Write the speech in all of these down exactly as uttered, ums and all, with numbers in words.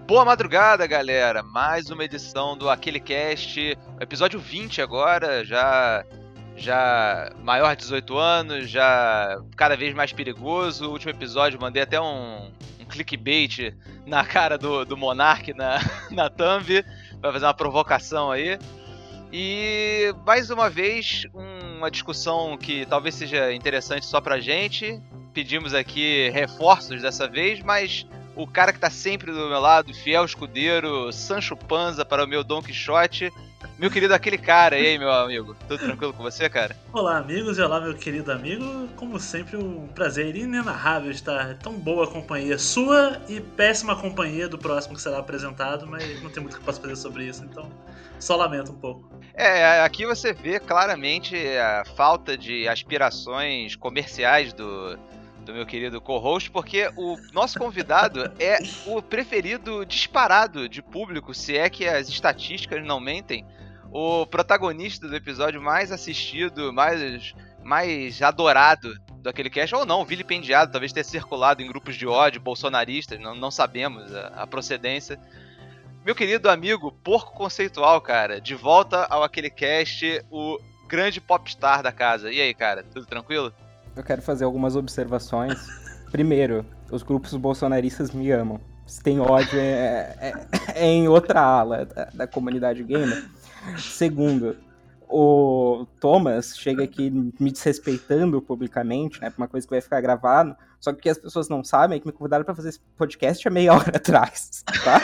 Boa madrugada, galera! Mais uma edição do Aquele Cast, episódio vinte agora, já, já maior de dezoito anos, já cada vez mais perigoso. O último episódio mandei até um, um clickbait na cara do, do Monark na, na thumb, pra fazer uma provocação aí. E mais uma vez, uma discussão que talvez seja interessante só pra gente. Pedimos aqui reforços dessa vez, mas o cara que tá sempre do meu lado, fiel escudeiro, Sancho Panza para o meu Don Quixote, meu querido aquele cara. E aí, meu amigo, tudo tranquilo com você, cara? Olá, amigos, e olá, meu querido amigo. Como sempre, um prazer inenarrável estar tão boa companhia sua e péssima companhia do próximo que será apresentado, mas não tem muito o que eu possa fazer sobre isso, então só lamento um pouco. É, aqui você vê claramente a falta de aspirações comerciais do... do meu querido co-host, porque o nosso convidado é o preferido disparado de público, se é que as estatísticas não mentem, o protagonista do episódio mais assistido, mais, mais adorado do Aquele Cast, ou não, vilipendiado, talvez tenha circulado em grupos de ódio, bolsonaristas, não, não sabemos a, a procedência. Meu querido amigo Porco Conceitual, cara, de volta ao Aquele Cast, o grande popstar da casa. E aí, cara, tudo tranquilo? Eu quero fazer algumas observações. Primeiro, os grupos bolsonaristas me amam. Se tem ódio, é, é, é em outra ala da, da comunidade gamer. Segundo, o Thomas chega aqui me desrespeitando publicamente, né, por uma coisa que vai ficar gravado, só que o que as pessoas não sabem é que me convidaram pra fazer esse podcast há meia hora atrás, tá?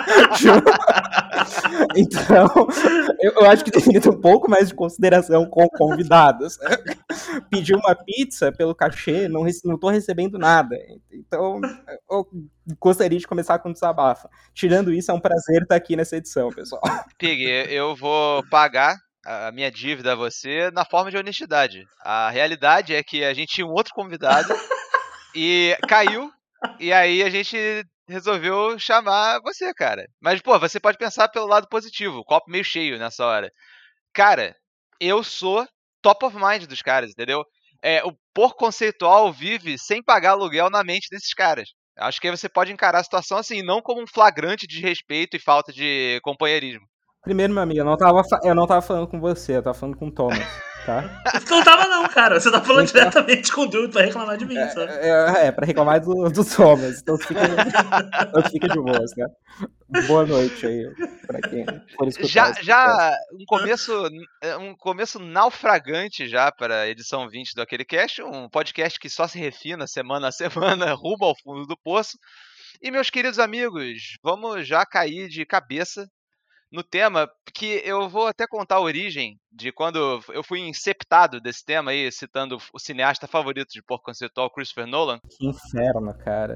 Então, eu, eu acho que deveria ter um pouco mais de consideração com convidados. Pedi uma pizza pelo cachê, não, não tô recebendo nada. Então, eu gostaria de começar com um desabafo. Tirando isso, é um prazer estar aqui nessa edição, pessoal. Pig, eu vou pagar a minha dívida a você na forma de honestidade. A realidade é que a gente tinha um outro convidado e caiu, e aí a gente resolveu chamar você, cara. Mas, pô, você pode pensar pelo lado positivo, copo meio cheio nessa hora. Cara, eu sou top of mind dos caras, entendeu? É, o Porco Conceitual vive sem pagar aluguel na mente desses caras. Acho que aí você pode encarar a situação assim, não como um flagrante de respeito e falta de companheirismo. Primeiro, meu amigo, eu não tava, eu não tava falando com você, eu tava falando com o Thomas, tá? Você não tava não, cara. Você tá falando então... diretamente com o Dude pra reclamar de mim, é, sabe? É, é, pra reclamar do, do Thomas. Então fica, fica de boas, né? Boa noite aí, pra quem for escutar. Já, já um começo, um começo naufragante já para a edição vinte do Aquele Cast, um podcast que só se refina semana a semana, rumo ao fundo do poço. E, meus queridos amigos, vamos já cair de cabeça no tema, que eu vou até contar a origem de quando eu fui inceptado desse tema aí, citando o cineasta favorito de Porco Conceitual, Christopher Nolan. Que inferno, cara.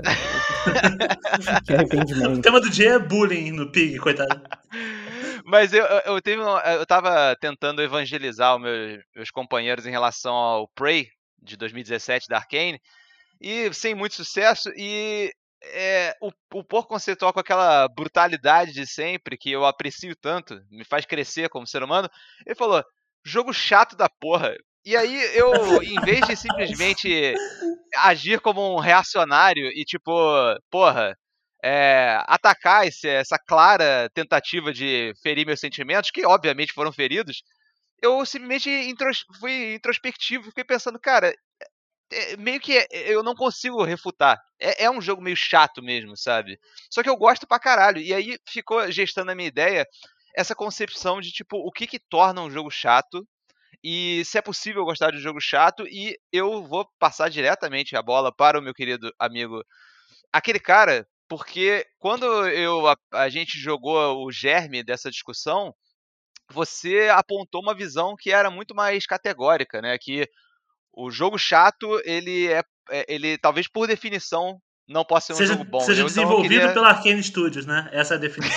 Que arrependimento. O tema do dia é bullying no Pig, coitado. Mas eu, eu, teve uma, eu tava tentando evangelizar os meus, meus companheiros em relação ao Prey, de dois mil e dezessete, da Arcane, e sem muito sucesso, e É, o, o Porco Conceitual, com aquela brutalidade de sempre, que eu aprecio tanto, me faz crescer como ser humano, ele falou, jogo chato da porra. E aí eu, em vez de simplesmente agir como um reacionário e tipo, porra, é, atacar esse, essa clara tentativa de ferir meus sentimentos, que obviamente foram feridos, eu simplesmente intros, fui introspectivo, fiquei pensando, cara, É, meio que eu não consigo refutar. É, é um jogo meio chato mesmo, sabe? Só que eu gosto pra caralho. E aí ficou gestando a minha ideia essa concepção de, tipo, o que que torna um jogo chato e se é possível gostar de um jogo chato. E eu vou passar diretamente a bola para o meu querido amigo, aquele cara, porque quando eu, a, a gente jogou o germe dessa discussão, você apontou uma visão que era muito mais categórica, né? Que o jogo chato, ele é, ele talvez por definição não possa ser um seja, jogo bom. Seja eu, desenvolvido então, queria... pela Arcane Studios, né? Essa é a definição.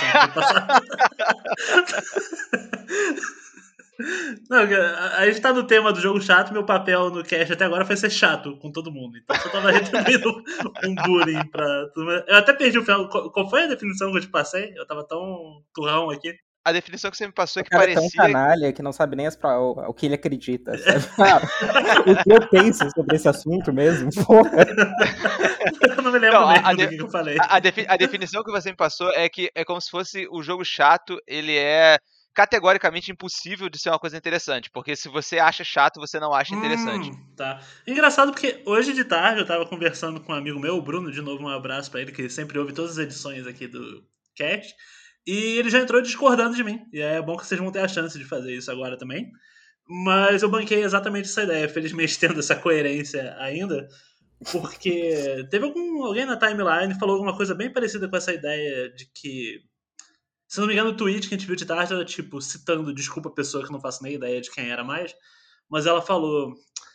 Não, a gente tá no tema do jogo chato, meu papel no cast até agora foi ser chato com todo mundo. Então só tava retribuindo um bullying pra tudo. Eu até perdi o final. Qual foi a definição que eu te passei? Eu tava tão turrão aqui. a definição que você me passou é que O cara é tão parecia... canalha que não sabe nem as pra... o que ele acredita, sabe? Ah, o que eu penso sobre esse assunto mesmo, porra. Eu não me lembro Não, a, mesmo a, do de- que que eu falei. a, a defi- a definição que você me passou é que é como se fosse o jogo chato, ele é categoricamente impossível de ser uma coisa interessante, porque se você acha chato, você não acha interessante. Hum, tá. Engraçado porque hoje de tarde eu tava conversando com um amigo meu, o Bruno, de novo um abraço pra ele, que sempre ouve todas as edições aqui do Cast. E ele já entrou discordando de mim. E é bom que vocês vão ter a chance de fazer isso agora também. Mas eu banquei exatamente essa ideia, felizmente tendo essa coerência ainda. Porque teve algum, alguém na timeline que falou alguma coisa bem parecida com essa ideia de que. Se não me engano, o tweet que a gente viu de tarde era tipo, citando, desculpa a pessoa que não faço nem ideia de quem era mais. Mas ela falou.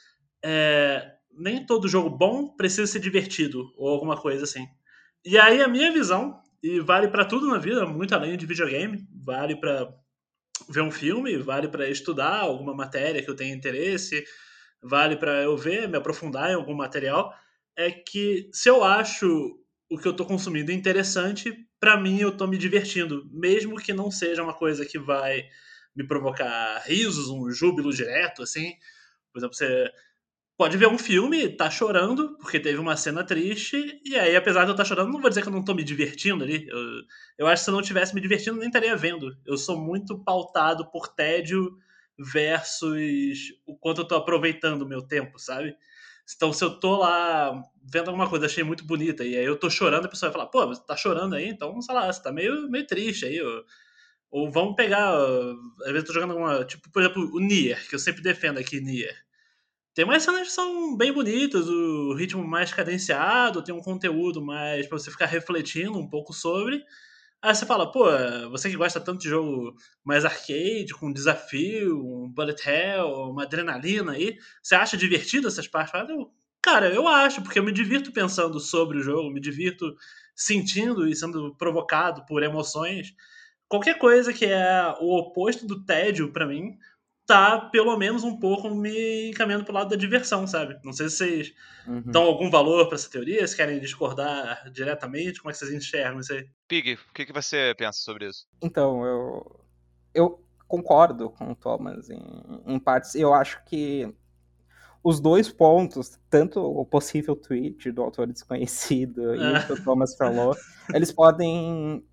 É, nem todo jogo bom precisa ser divertido, ou alguma coisa assim. E aí a minha visão, e vale pra tudo na vida, muito além de videogame, vale pra ver um filme, vale pra estudar alguma matéria que eu tenha interesse, vale pra eu ver, me aprofundar em algum material, é que se eu acho o que eu tô consumindo interessante, pra mim eu tô me divertindo, mesmo que não seja uma coisa que vai me provocar risos, um júbilo direto, assim. Por exemplo, você pode ver um filme, tá chorando, porque teve uma cena triste, e aí, apesar de eu estar chorando, não vou dizer que eu não tô me divertindo ali. Eu, eu acho que se eu não tivesse me divertindo, nem estaria vendo. Eu sou muito pautado por tédio versus o quanto eu tô aproveitando o meu tempo, sabe? Então, se eu tô lá vendo alguma coisa, achei muito bonita, e aí eu tô chorando, a pessoa vai falar, pô, você tá chorando aí? Então, sei lá, você tá meio, meio triste aí, ou, ou vamos pegar, às vezes eu tô jogando alguma, tipo, por exemplo, o Nier, que eu sempre defendo aqui, Nier. Tem umas cenas que são bem bonitas, o ritmo mais cadenciado, tem um conteúdo mais pra você ficar refletindo um pouco sobre. Aí você fala, pô, você que gosta tanto de jogo mais arcade, com desafio, um bullet hell, uma adrenalina aí, você acha divertido essas partes? Eu, cara, eu acho, porque eu me divirto pensando sobre o jogo, me divirto sentindo e sendo provocado por emoções. Qualquer coisa que é o oposto do tédio pra mim, tá pelo menos um pouco me encaminhando pro lado da diversão, sabe? Não sei se vocês Uhum. dão algum valor pra essa teoria, se querem discordar diretamente, como é que vocês enxergam isso aí? Pig, o que, que você pensa sobre isso? Então, eu, eu concordo com o Thomas em, em partes. Eu acho que os dois pontos, tanto o possível tweet do autor desconhecido e o que o Thomas falou, eles podem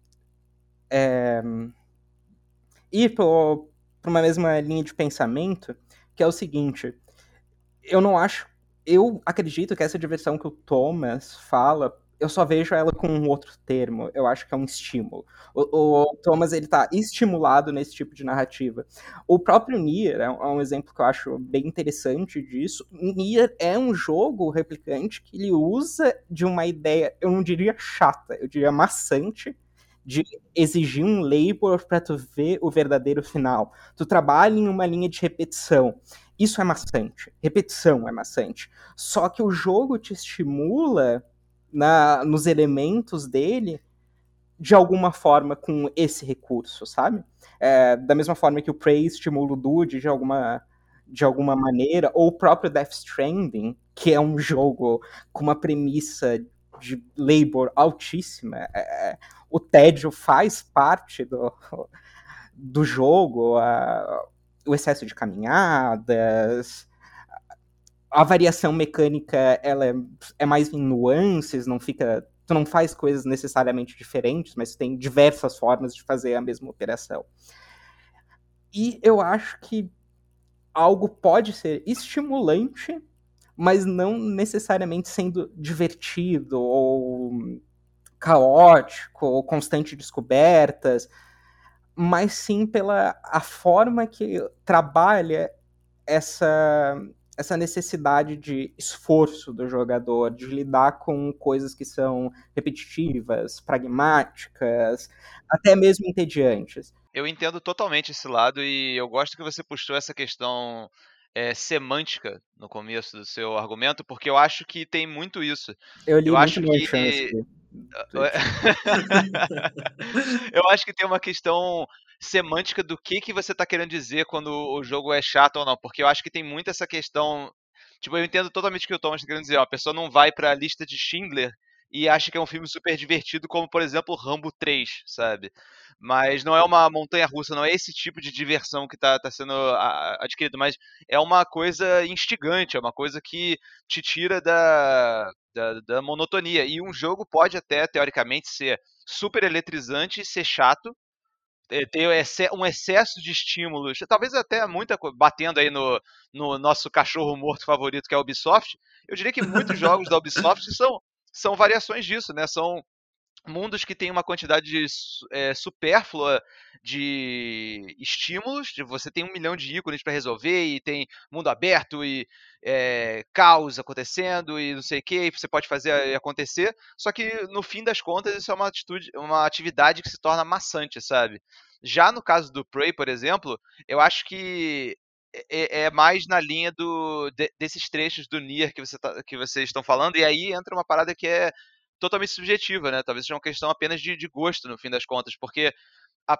é, ir para uma mesma linha de pensamento, que é o seguinte: eu não acho. Eu acredito que essa diversão que o Thomas fala, eu só vejo ela com um outro termo. Eu acho que é um estímulo. O, o Thomas, ele tá estimulado nesse tipo de narrativa. O próprio Nier é um, é um exemplo que eu acho bem interessante disso. Nier é um jogo replicante que ele usa de uma ideia, eu não diria chata, eu diria maçante, de exigir um labor para tu ver o verdadeiro final. Tu trabalha em uma linha de repetição. Isso é maçante. Repetição é maçante. Só que o jogo te estimula na, nos elementos dele de alguma forma com esse recurso, sabe? É, da mesma forma que o Prey estimula o Dude de alguma, de alguma maneira, ou o próprio Death Stranding, que é um jogo com uma premissa de labor altíssima. É, o tédio faz parte do, do jogo, a, o excesso de caminhadas, a variação mecânica ela é, é mais em nuances, não fica, tu não faz coisas necessariamente diferentes, mas tem diversas formas de fazer a mesma operação. E eu acho que algo pode ser estimulante, mas não necessariamente sendo divertido ou caótico ou constante descobertas, mas sim pela a forma que trabalha essa, essa necessidade de esforço do jogador, de lidar com coisas que são repetitivas, pragmáticas, até mesmo entediantes. Eu entendo totalmente esse lado e eu gosto que você puxou essa questão é, semântica no começo do seu argumento, porque eu acho que tem muito isso. Eu li Eu muito acho no Chan que esse tweet. eu acho que tem uma questão semântica do que, que você está querendo dizer quando o jogo é chato ou não, porque eu acho que tem muito essa questão. Tipo, eu entendo totalmente o que o Thomas está querendo dizer. Ó, a pessoa não vai para a lista de Schindler e acha que é um filme super divertido, como, por exemplo, Rambo três, sabe? Mas não é uma montanha-russa, não é esse tipo de diversão que tá, tá sendo a- adquirido, mas é uma coisa instigante, é uma coisa que te tira da, da, da monotonia. E um jogo pode até, teoricamente, ser super eletrizante e ser chato, é, ter um exce- um excesso de estímulos, talvez até muita coisa, batendo aí no, no nosso cachorro morto favorito, que é a Ubisoft. Eu diria que muitos jogos da Ubisoft são, são variações disso, né? São mundos que têm uma quantidade su- é, supérflua de estímulos, de você tem um milhão de ícones para resolver, e tem mundo aberto, e é, caos acontecendo, e não sei o que, você pode fazer acontecer, só que no fim das contas isso é uma atitude, uma atividade que se torna maçante, sabe? Já no caso do Prey, por exemplo, eu acho que é, é mais na linha do, de- desses trechos do Nier que, você tá- que vocês estão falando, e aí entra uma parada que é totalmente subjetiva, né? Talvez seja uma questão apenas de, de gosto, no fim das contas, porque a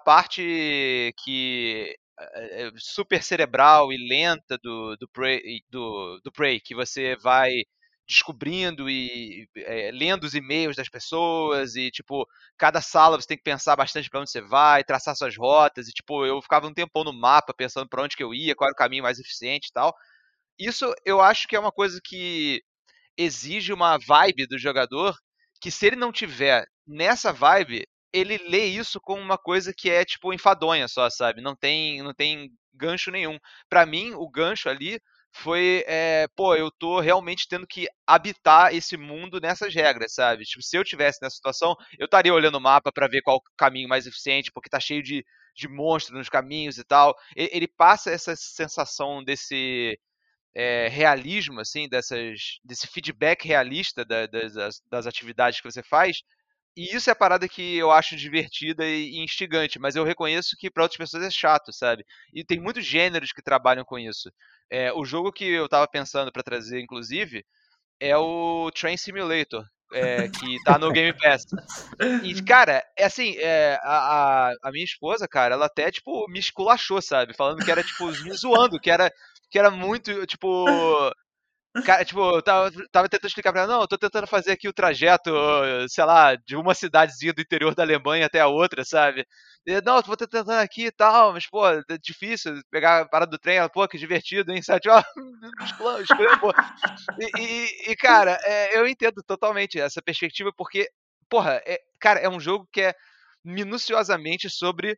parte que é é super cerebral e lenta do, do, Prey, do, do Prey, que você vai descobrindo e é, lendo os e-mails das pessoas e, tipo, cada sala você tem que pensar bastante para onde você vai, traçar suas rotas e, tipo, eu ficava um tempão no mapa pensando para onde que eu ia, qual era o caminho mais eficiente e tal. Isso eu acho que é uma coisa que exige uma vibe do jogador que, se ele não tiver nessa vibe, ele lê isso como uma coisa que é tipo enfadonha só, sabe? Não tem, não tem gancho nenhum. Pra mim, o gancho ali foi, é, pô, eu tô realmente tendo que habitar esse mundo nessas regras, sabe? Tipo, se eu tivesse nessa situação, eu estaria olhando o mapa pra ver qual o caminho mais eficiente, porque tá cheio de, de monstros nos caminhos e tal. Ele, ele passa essa sensação desse é, realismo, assim, dessas, desse feedback realista da- das, das atividades que você faz. E isso é a parada que eu acho divertida e instigante, mas eu reconheço que para outras pessoas é chato, sabe? E tem muitos gêneros que trabalham com isso. É, o jogo que eu tava pensando para trazer, inclusive, é o Train Simulator, é, que tá no Game Pass. E, cara, é assim, é, a, a, a minha esposa, cara, ela até, tipo, me esculachou, sabe? Falando que era, tipo, me zoando, que era, que era muito, tipo. Cara, tipo, eu tava, tava tentando explicar pra ela, não, eu tô tentando fazer aqui o trajeto, sei lá, de uma cidadezinha do interior da Alemanha até a outra, sabe? E, não, eu tô tentando aqui e tal, mas, pô, é difícil pegar a parada do trem, ela, pô, que divertido, hein, sabe? Tipo, esculhambou. E, e, e, cara, é, eu entendo totalmente essa perspectiva, porque, porra, é, cara, é um jogo que é minuciosamente sobre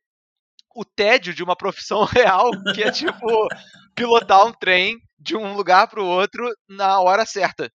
o tédio de uma profissão real, que é tipo pilotar um trem de um lugar para o outro na hora certa.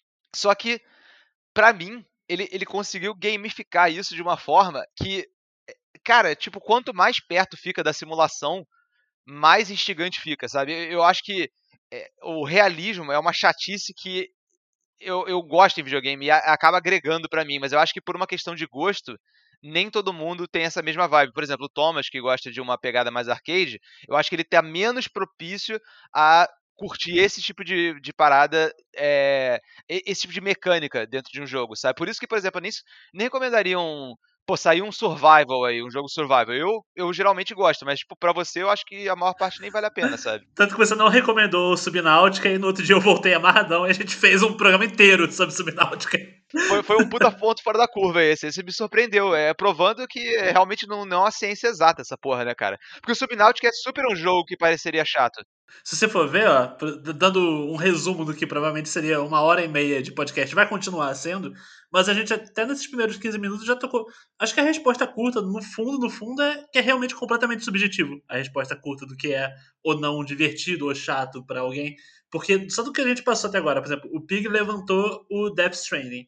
Só que, pra mim, ele, ele conseguiu gamificar isso de uma forma que, cara, tipo, quanto mais perto fica da simulação, mais instigante fica, sabe? Eu, eu acho que é, o realismo é uma chatice que eu, eu gosto em videogame e a- acaba agregando pra mim, mas eu acho que por uma questão de gosto, nem todo mundo tem essa mesma vibe. Por exemplo, o Thomas, que gosta de uma pegada mais arcade, eu acho que ele tá menos propício a curtir esse tipo de, de parada, é, e- esse tipo de mecânica dentro de um jogo, sabe? Por isso que, por exemplo, eu nem, nem recomendaria um. Pô, sair um survival aí, um jogo survival. Eu, eu geralmente gosto, mas, tipo, pra você eu acho que a maior parte nem vale a pena, sabe? Tanto que você não recomendou o Subnáutica e no outro dia eu voltei amarradão e a gente fez um programa inteiro sobre Subnáutica. Foi, foi um puta ponto fora da curva esse. Esse me surpreendeu. É provando que realmente não, não é uma ciência exata essa porra, né, cara? Porque o Subnautica é super um jogo que pareceria chato. Se você for ver, ó, dando um resumo do que provavelmente seria uma hora e meia de podcast, vai continuar sendo, mas a gente até nesses primeiros quinze minutos já tocou. Acho que a resposta curta, no fundo, no fundo, é que é realmente completamente subjetivo. A resposta curta do que é ou não divertido ou chato pra alguém. Porque só do que a gente passou até agora, por exemplo, o Pig levantou o Death Stranding.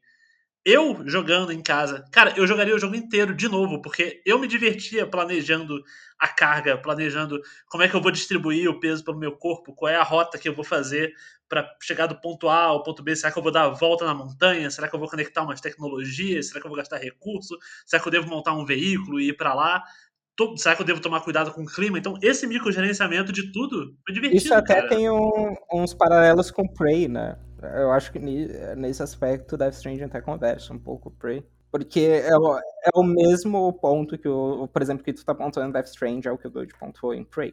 Eu jogando em casa, cara, eu jogaria o jogo inteiro de novo, porque eu me divertia planejando a carga, planejando como é que eu vou distribuir o peso pelo meu corpo, qual é a rota que eu vou fazer para chegar do ponto A ao ponto B. Será que eu vou dar a volta na montanha? Será que eu vou conectar umas tecnologias? Será que eu vou gastar recurso? Será que eu devo montar um veículo e ir para lá? Será que eu devo tomar cuidado com o clima? Então, esse microgerenciamento de tudo foi Isso divertido, até cara. tem um- uns paralelos com Prey, né? Eu acho que ni- nesse aspecto Death Stranding até conversa um pouco com Prey. Porque é o, é o mesmo ponto que o, por exemplo, que tu tá pontuando em Death Stranding, é o que o Doide pontuou em Prey.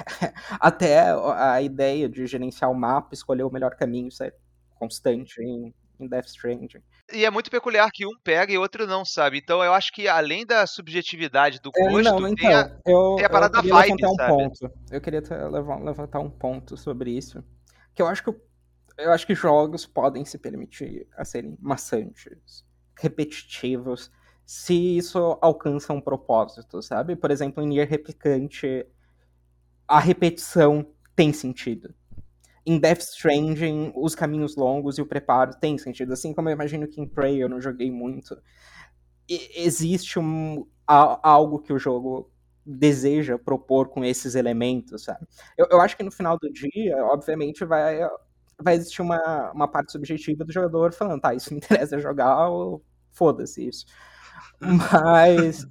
Até a ideia de gerenciar o mapa, escolher o melhor caminho, isso é constante em, em Death Stranding. E é muito peculiar que um pega e outro não, sabe? Então eu acho que além da subjetividade do É, gosto, não, tem, a, então, eu, tem a eu parada da queria vibe, levantar um sabe? ponto. Eu queria te- levan- levantar um ponto sobre isso. Que eu acho que, eu, eu acho que jogos podem se permitir a serem maçantes, repetitivos, se isso alcança um propósito, sabe? Por exemplo, em Nier Replicante, a repetição tem sentido. Em Death Stranding, os caminhos longos e o preparo tem sentido. Assim como eu imagino que em Prey eu não joguei muito. E- existe um, a- algo que o jogo deseja propor com esses elementos, sabe? Eu, eu acho que no final do dia, obviamente, vai, vai existir uma, uma parte subjetiva do jogador falando, tá, isso me interessa jogar, ou foda-se isso. Mas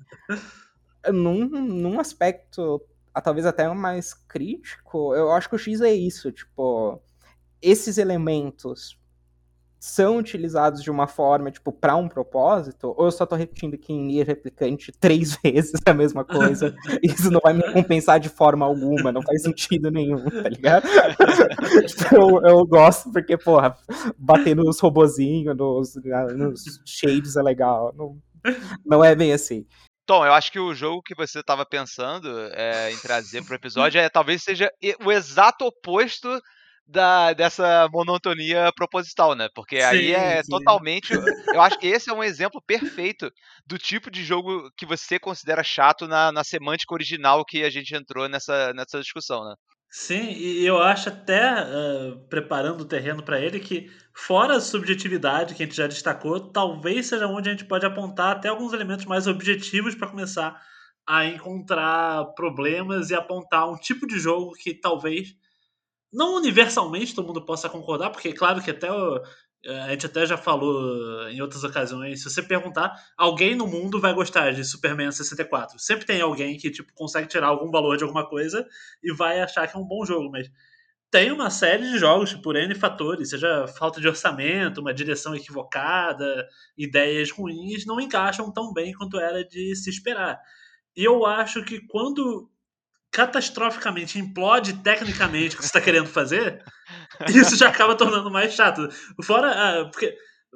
num, num aspecto, ah, talvez até mais crítico, eu acho que o X é isso, tipo, esses elementos são utilizados de uma forma, tipo, pra um propósito, ou eu só tô repetindo aqui em Nier Replicante três vezes a mesma coisa, e isso não vai me compensar de forma alguma, não faz sentido nenhum, tá ligado? Tipo, eu, eu gosto porque, porra, bater nos robozinhos, nos, nos shades é legal, não, não é bem assim. Tom, eu acho que o jogo que você estava pensando é, em trazer pro episódio é talvez seja e- o exato oposto da, dessa monotonia proposital, né? Porque aí Sim, é sim. totalmente. Eu acho que esse é um exemplo perfeito do tipo de jogo que você considera chato na, na semântica original que a gente entrou nessa, nessa discussão, né? Sim, e eu acho até, ah, preparando o terreno para ele, que fora a subjetividade que a gente já destacou, talvez seja onde a gente pode apontar até alguns elementos mais objetivos para começar a encontrar problemas e apontar um tipo de jogo que talvez não universalmente todo mundo possa concordar, porque claro que até o- eh, a gente até já falou em outras ocasiões, se você perguntar, alguém no mundo vai gostar de Superman sessenta e quatro. Sempre tem alguém que tipo consegue tirar algum valor de alguma coisa e vai achar que é um bom jogo, mas tem uma série de jogos por N fatores, seja falta de orçamento, uma direção equivocada, ideias ruins, não encaixam tão bem quanto era de se esperar. E eu acho que quando catastroficamente implode tecnicamente o que você está querendo fazer, isso já acaba tornando mais chato. Fora. ah, porque.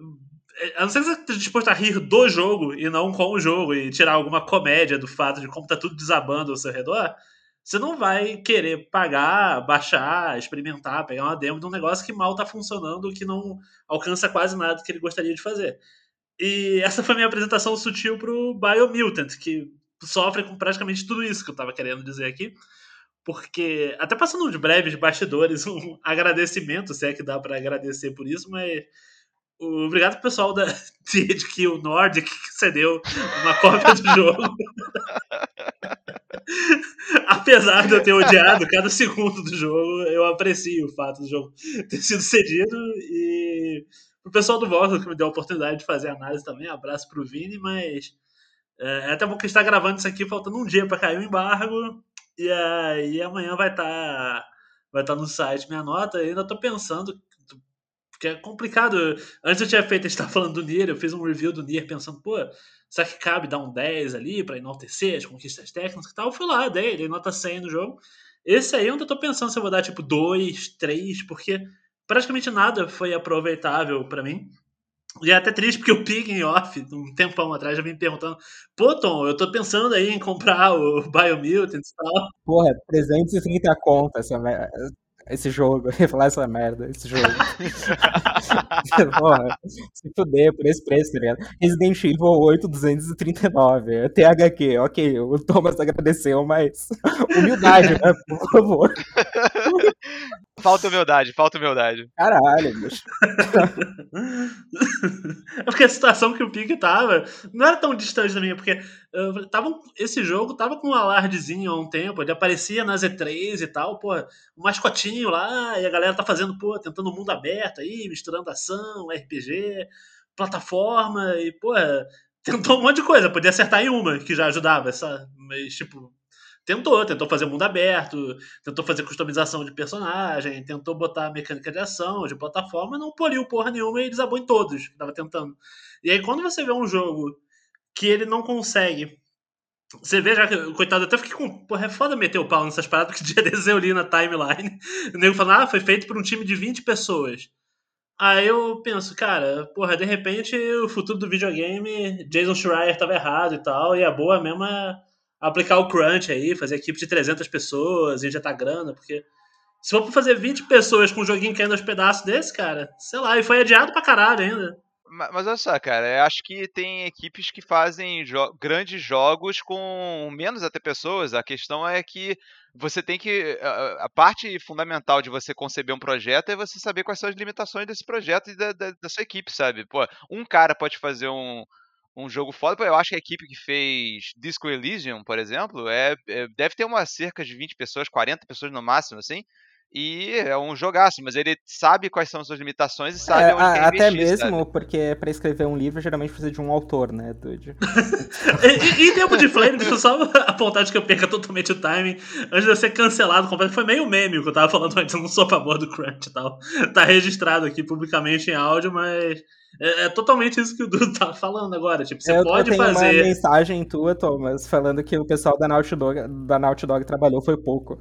A não ser que você esteja disposto a rir do jogo e não com o jogo e tirar alguma comédia do fato de como tá tudo desabando ao seu redor, você não vai querer pagar, baixar, experimentar, pegar uma demo de um negócio que mal tá funcionando, que não alcança quase nada que ele gostaria de fazer. E essa foi a minha apresentação sutil pro Biomutant, que sofre com praticamente tudo isso que eu tava querendo dizer aqui. Porque, até passando uns breves bastidores, um agradecimento, se é que dá pra agradecer por isso, mas obrigado pro pessoal da T H Q Nordic que cedeu uma cópia do jogo. Apesar de eu ter odiado cada segundo do jogo, eu aprecio o fato do jogo ter sido cedido. E pro pessoal do Volta que me deu a oportunidade de fazer análise também, abraço pro Vini, mas é até bom que a gente tá gravando isso aqui faltando um dia pra cair o embargo. E aí amanhã vai estar tá, vai tá no site minha nota. Eu ainda tô pensando, porque é complicado. Antes eu tinha feito, a gente tava falando do Nier, eu fiz um review do Nier pensando, pô, será que cabe dar um dez ali pra enaltecer as conquistas técnicas e tal? Eu fui lá, dei, dei nota cem no jogo. Esse aí eu ainda tô pensando se eu vou dar tipo dois, três, porque praticamente nada foi aproveitável pra mim. E é até triste porque o Pig em off, um tempão atrás, já vim me perguntando: pô, Tom, eu tô pensando aí em comprar o Biomutant e tal. Porra, trezentos e trinta conto essa mer- esse jogo. Eu ia falar essa merda, esse jogo. Porra, se fuder por esse preço, tá ligado? Resident Evil oito, duzentos e trinta e nove. T H Q, ok, o Thomas agradeceu, mas humildade, né? Por favor. Falta humildade, falta humildade. Caralho, bicho. É porque a situação que o Pig tava não era tão distante da minha, porque uh, tava, esse jogo tava com um alardezinho há um tempo, ele aparecia na Z três e tal, pô, um mascotinho lá, e a galera tá fazendo, pô, tentando mundo aberto aí, misturando ação, R P G, plataforma, e, pô, tentou um monte de coisa, podia acertar em uma, que já ajudava, essa, mas, tipo, tentou, tentou fazer mundo aberto, tentou fazer customização de personagem, tentou botar mecânica de ação, de plataforma, não poliu porra nenhuma e desabou em todos que tava tentando. E aí quando você vê um jogo que ele não consegue, você vê já que, coitado, eu até fiquei com, porra, é foda meter o pau nessas paradas, porque dia desses eu li na timeline, o nego falando, ah, foi feito por um time de vinte pessoas. Aí eu penso, cara, porra, de repente o futuro do videogame, Jason Schreier tava errado e tal, e a boa mesmo é aplicar o crunch aí, fazer equipe de trezentas pessoas, injetar grana, porque se for pra fazer vinte pessoas com um joguinho caindo aos pedaços desse, cara, sei lá, e foi adiado pra caralho ainda. Ma- Mas olha só, cara, eu acho que tem equipes que fazem jo- grandes jogos com menos até pessoas. A questão é que você tem que. A, a parte fundamental de você conceber um projeto é você saber quais são as limitações desse projeto e da, da, da sua equipe, sabe? Pô, um cara pode fazer um, um jogo foda. Pô, eu acho que a equipe que fez Disco Elysium, por exemplo, é, é- deve ter umas cerca de vinte pessoas, quarenta pessoas no máximo, assim. E é um jogaço, mas ele sabe quais são as suas limitações e É, sabe onde quer a- até investir, sabe? mesmo porque pra escrever um livro geralmente precisa de um autor, né, Dude? E, e em tempo de Flame, deixa eu só apontar de que eu perca totalmente o timing antes de eu ser cancelado completamente. Foi meio meme o que eu tava falando antes, eu não sou a favor do crunch e tal. Tá registrado aqui publicamente em áudio, mas é, é totalmente isso que o Dudu tá falando agora. Tipo, você Eu, eu pode tenho uma fazer. mensagem tua, Thomas, falando que o pessoal da Naughty Dog, da Naughty Dog trabalhou foi pouco.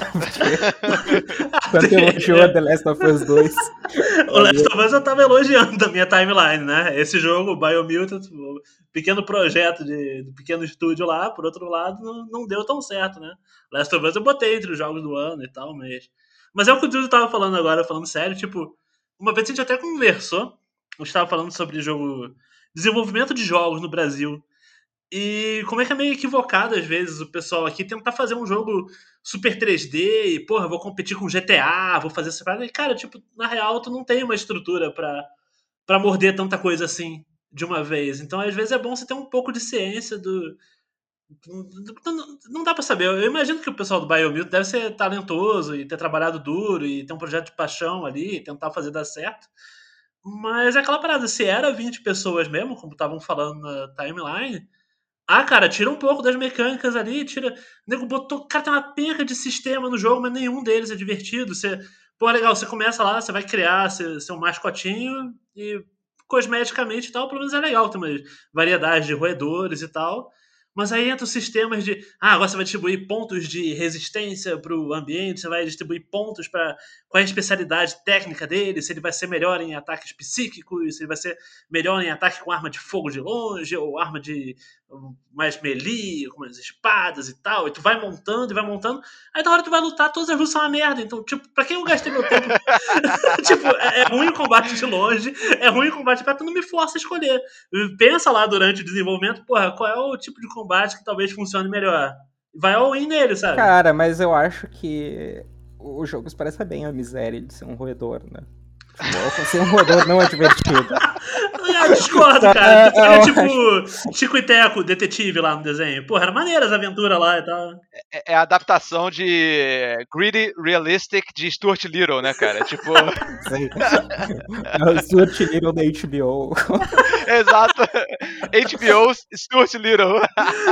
Quando elogiou The Last of Us dois. O Last of Us eu tava elogiando da minha timeline, né? Esse jogo, o Biomutant, o pequeno projeto de, do pequeno estúdio lá, por outro lado, não, não deu tão certo, né? Last of Us eu botei entre os jogos do ano e tal, mas. Mas é o que o Dudu tava falando agora, falando sério, tipo, uma vez a gente até conversou, a gente tava falando sobre jogo. Desenvolvimento de jogos no Brasil. E como é que é meio equivocado, às vezes, o pessoal aqui tentar fazer um jogo super três D e, porra, vou competir com G T A, vou fazer essa parada. E, cara, tipo, na real, tu não tem uma estrutura pra, pra morder tanta coisa assim de uma vez. Então, às vezes, é bom você ter um pouco de ciência do. Não, não dá pra saber. Eu imagino que o pessoal do Biomutant deve ser talentoso e ter trabalhado duro e ter um projeto de paixão ali e tentar fazer dar certo. Mas é aquela parada, se era vinte pessoas mesmo, como estavam falando na timeline, ah, cara, tira um pouco das mecânicas ali, tira. O nego botou. Cara, tem uma penca de sistema no jogo, mas nenhum deles é divertido. Você. Pô, legal, você começa lá, você vai criar seu, seu mascotinho e cosmeticamente e tal, pelo menos é legal, tem uma variedade de roedores e tal. Mas aí entra os sistemas de. Ah, agora você vai distribuir pontos de resistência para o ambiente, você vai distribuir pontos para qual é a especialidade técnica dele, se ele vai ser melhor em ataques psíquicos, se ele vai ser melhor em ataque com arma de fogo de longe, ou arma de mais melee, com as espadas e tal, e tu vai montando e vai montando, aí na hora que tu vai lutar, todas as lutas são uma merda. Então, tipo, pra quem eu gastei meu tempo? Tipo, é, é ruim o combate de longe, é ruim o combate de perto, tu não me força a escolher. Pensa lá durante o desenvolvimento, porra, qual é o tipo de combate que talvez funcione melhor. Vai all in nele, sabe? Cara, mas eu acho que o jogo expressa bem a miséria de ser um roedor, né? Tipo, ser um roedor não é divertido. Eu discordo, cara. Tu É, pega, eu tipo, Chico e Teco, detetive lá no desenho. Porra, era maneira as aventuras lá e tal. É é a adaptação de Greedy Realistic de Stuart Little, né, cara? Tipo, Sei. É o Stuart Little da H B O. exato. H B O Stuart Little.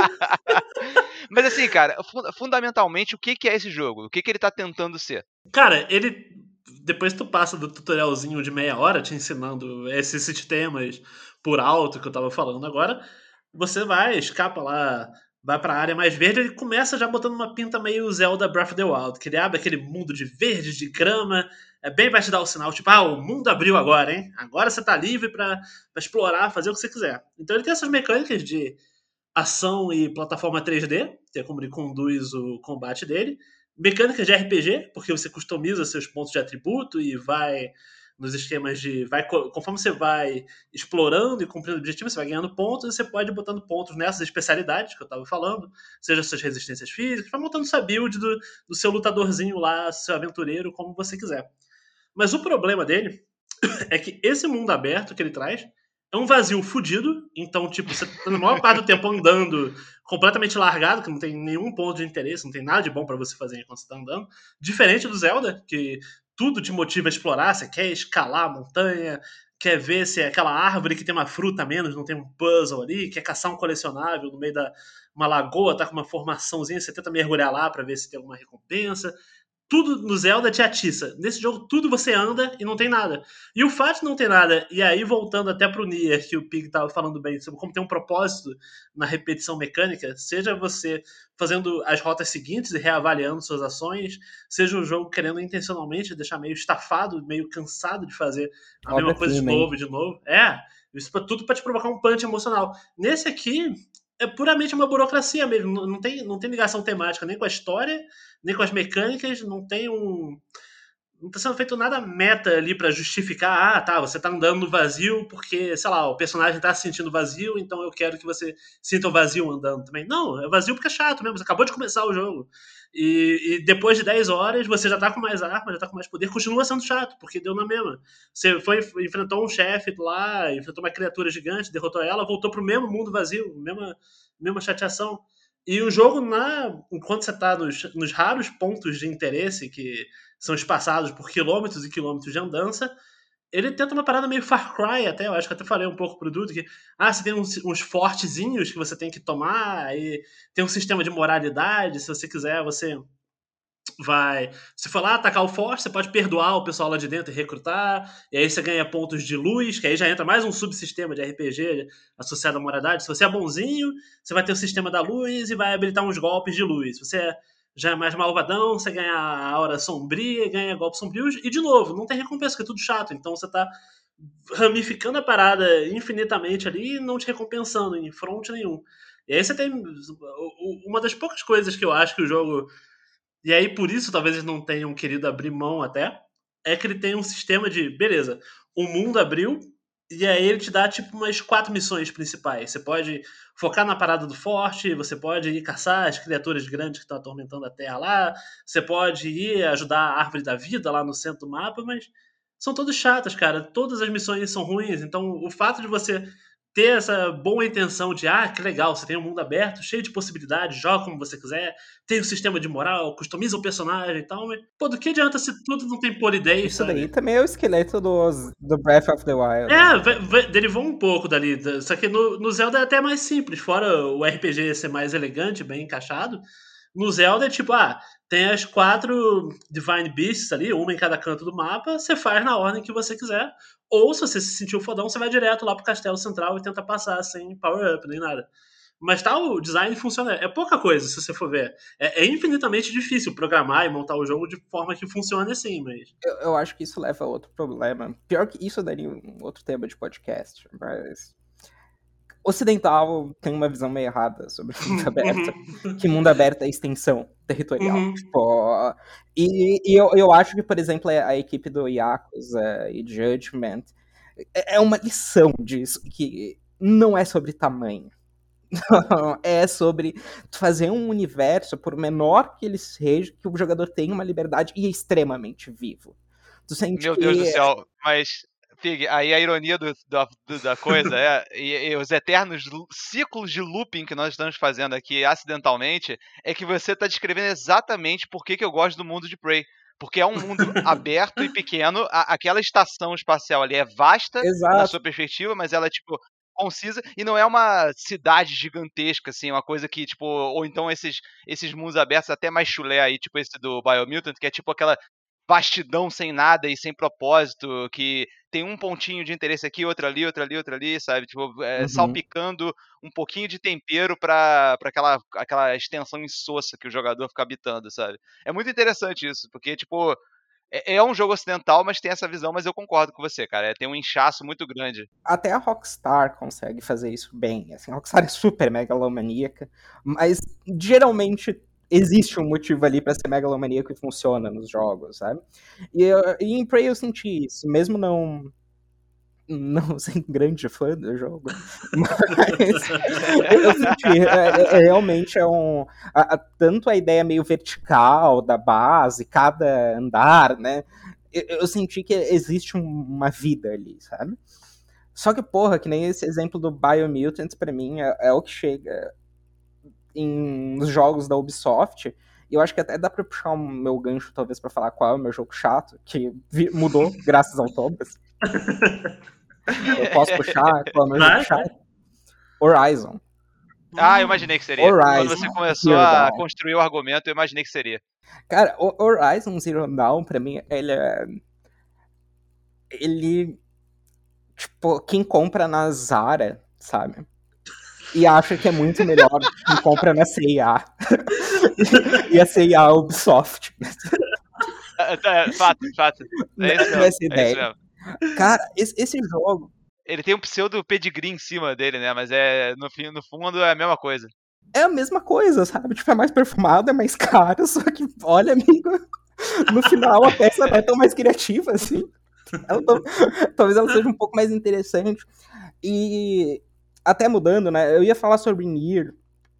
Mas assim, cara, fu- fundamentalmente, o que que é esse jogo? O que que ele tá tentando ser? Cara, ele. Depois tu passa do tutorialzinho de meia hora te ensinando esses sistemas por alto que eu tava falando agora. Você vai, escapa lá, vai pra área mais verde. Ele começa já botando uma pinta meio Zelda Breath of the Wild, que ele abre aquele mundo de verde, de grama. É bem vai te dar o sinal, tipo, ah, o mundo abriu agora, hein? Agora você tá livre pra, pra explorar, fazer o que você quiser. Então ele tem essas mecânicas de ação e plataforma três D, que é como ele conduz o combate dele. Mecânicas de R P G, porque você customiza seus pontos de atributo e vai nos esquemas de. Vai, conforme você vai explorando e cumprindo objetivos, você vai ganhando pontos e você pode ir botando pontos nessas especialidades que eu estava falando, seja suas resistências físicas, vai montando sua build do, do seu lutadorzinho lá, seu aventureiro, como você quiser. Mas o problema dele é que esse mundo aberto que ele traz é um vazio fudido. Então, tipo, você tá na maior parte do tempo andando completamente largado, que não tem nenhum ponto de interesse, não tem nada de bom para você fazer enquanto você tá andando. Diferente do Zelda, que tudo te motiva a explorar, você quer escalar a montanha, quer ver se é aquela árvore que tem uma fruta a menos, não tem um puzzle ali, quer caçar um colecionável no meio da uma lagoa, tá com uma formaçãozinha, você tenta mergulhar lá para ver se tem alguma recompensa. tudo no Zelda te atiça. Nesse jogo, tudo você anda e não tem nada. E o fato de não ter nada, e aí voltando até pro Nier, que o Pig tava falando bem, sobre como tem um propósito na repetição mecânica, seja você fazendo as rotas seguintes e reavaliando suas ações, seja o jogo querendo intencionalmente deixar meio estafado, meio cansado de fazer a mesma coisa de novo e de novo. É, isso pra, tudo pra te provocar um punch emocional. Nesse aqui, é puramente uma burocracia mesmo, não, não, tem, não tem ligação temática nem com a história, nem com as mecânicas, não tem um... Não tá sendo feito nada meta ali pra justificar, ah, tá, você tá andando no vazio porque, sei lá, o personagem tá se sentindo vazio, então eu quero que você sinta o vazio andando também. Não, é vazio porque é chato mesmo, você acabou de começar o jogo. E, e depois de dez horas, você já tá com mais armas, já tá com mais poder, continua sendo chato, porque deu na mesma. Você foi, enfrentou um chefe lá, enfrentou uma criatura gigante, derrotou ela, voltou pro mesmo mundo vazio, mesma, mesma chateação. E o jogo, na, enquanto você tá nos, nos raros pontos de interesse que são espaçados por quilômetros e quilômetros de andança, ele tenta uma parada meio Far Cry até, eu acho que até falei um pouco pro Dudu, que ah, você tem uns, uns fortezinhos que você tem que tomar, e tem um sistema de moralidade, se você quiser, você vai... Se for lá atacar o forte, você pode perdoar o pessoal lá de dentro e recrutar, e aí você ganha pontos de luz, que aí já entra mais um subsistema de R P G associado à moralidade. Se você é bonzinho, você vai ter o sistema da luz e vai habilitar uns golpes de luz. Se você já é mais malvadão, você ganha a aura sombria, ganha golpes sombrios, e de novo, não tem recompensa, porque é tudo chato, então você tá ramificando a parada infinitamente ali e não te recompensando em front nenhum. E aí você tem uma das poucas coisas que eu acho que o jogo... E aí, por isso, talvez eles não tenham querido abrir mão até, é que ele tem um sistema de, beleza, o mundo abriu, e aí ele te dá, tipo, umas quatro missões principais. Você pode focar na parada do forte, você pode ir caçar as criaturas grandes que estão atormentando a Terra lá, você pode ir ajudar a Árvore da Vida lá no centro do mapa, mas são todas chatas, cara. Todas as missões são ruins, então o fato de você ter essa boa intenção de, ah, que legal, você tem um mundo aberto, cheio de possibilidades, joga como você quiser, tem um sistema de moral, customiza o personagem e tal, mas, pô, do que adianta se tudo não tem polidez, Isso sabe? daí também é o esqueleto dos, do Breath of the Wild. É, vai, vai, derivou um pouco dali, só que no, no Zelda é até mais simples, fora o R P G ser mais elegante, bem encaixado, no Zelda é tipo, ah, tem as quatro Divine Beasts ali, uma em cada canto do mapa, você faz na ordem que você quiser, ou se você se sentiu fodão, você vai direto lá pro castelo central e tenta passar sem power-up, nem nada. Mas tá, o design funciona, é pouca coisa, se você for ver. É, é infinitamente difícil programar e montar o jogo de forma que funcione assim, mas... Eu, eu acho que isso leva a outro problema. Pior que isso daria um outro tema de podcast, mas... Ocidental tem uma visão meio errada sobre mundo aberto, que mundo aberto é extensão territorial. Uhum. Tipo, e e eu, eu acho que, por exemplo, a equipe do Yakuza e Judgment é uma lição disso, que não é sobre tamanho. É sobre fazer um universo, por menor que ele seja, que o jogador tenha uma liberdade e é extremamente vivo. Tu sente Meu que... Deus do céu, mas... Fig, aí a ironia do, do, da coisa é, e, e os eternos ciclos de looping que nós estamos fazendo aqui acidentalmente, é que você está descrevendo exatamente por que, que eu gosto do mundo de Prey. Porque é um mundo aberto e pequeno, a, aquela estação espacial ali é vasta, Exato, na sua perspectiva, mas ela é tipo concisa, e não é uma cidade gigantesca, assim, uma coisa que, tipo, ou então esses, esses mundos abertos até mais chulé aí, tipo esse do Biomutant, que é tipo aquela vastidão sem nada e sem propósito, que tem um pontinho de interesse aqui, outro ali, outro ali, outro ali, sabe? Tipo, é, Uhum. salpicando um pouquinho de tempero pra, pra aquela, aquela extensão insossa que o jogador fica habitando, sabe? É muito interessante isso, porque, tipo, é, é um jogo ocidental, mas tem essa visão, mas eu concordo com você, cara. É, tem um inchaço muito grande. Até a Rockstar consegue fazer isso bem. Assim, a Rockstar é super megalomaníaca, mas geralmente existe um motivo ali pra ser megalomaníaco e funciona nos jogos, sabe? E, e em Prey eu senti isso, mesmo não não sendo grande fã do jogo, mas eu senti, é, é, realmente é um, a, a, tanto a ideia meio vertical da base, cada andar, né, eu, eu senti que existe um, uma vida ali, sabe? Só que, porra, que nem esse exemplo do Biomutant, pra mim, é, é o que chega em, nos jogos da Ubisoft, e eu acho que até dá pra puxar o meu gancho, talvez, pra falar qual é o meu jogo chato, que vi, mudou graças ao Thomas. Eu posso puxar qual é o meu jogo chato? Horizon. Ah, eu imaginei que seria. Quando você Horizon começou Zero a Dawn. construir o argumento, eu imaginei que seria. Cara, o Horizon Zero Dawn, pra mim, ele é... Ele... Tipo, quem compra na Zara, sabe? E acha que é muito melhor quem compra na C e A. E a C e A é a Ubisoft. É, fato, fato. É isso mesmo. Nessa É ideia. isso mesmo. Cara, esse, esse jogo... Ele tem um pseudo pedigree em cima dele, né? Mas é no, fim, no fundo é a mesma coisa. É a mesma coisa, sabe? Tipo, é mais perfumado, é mais caro, só que, olha, amigo, no final a peça não é tão mais criativa, assim. Ela não- talvez ela seja um pouco mais interessante. E até mudando, né? Eu ia falar sobre Nier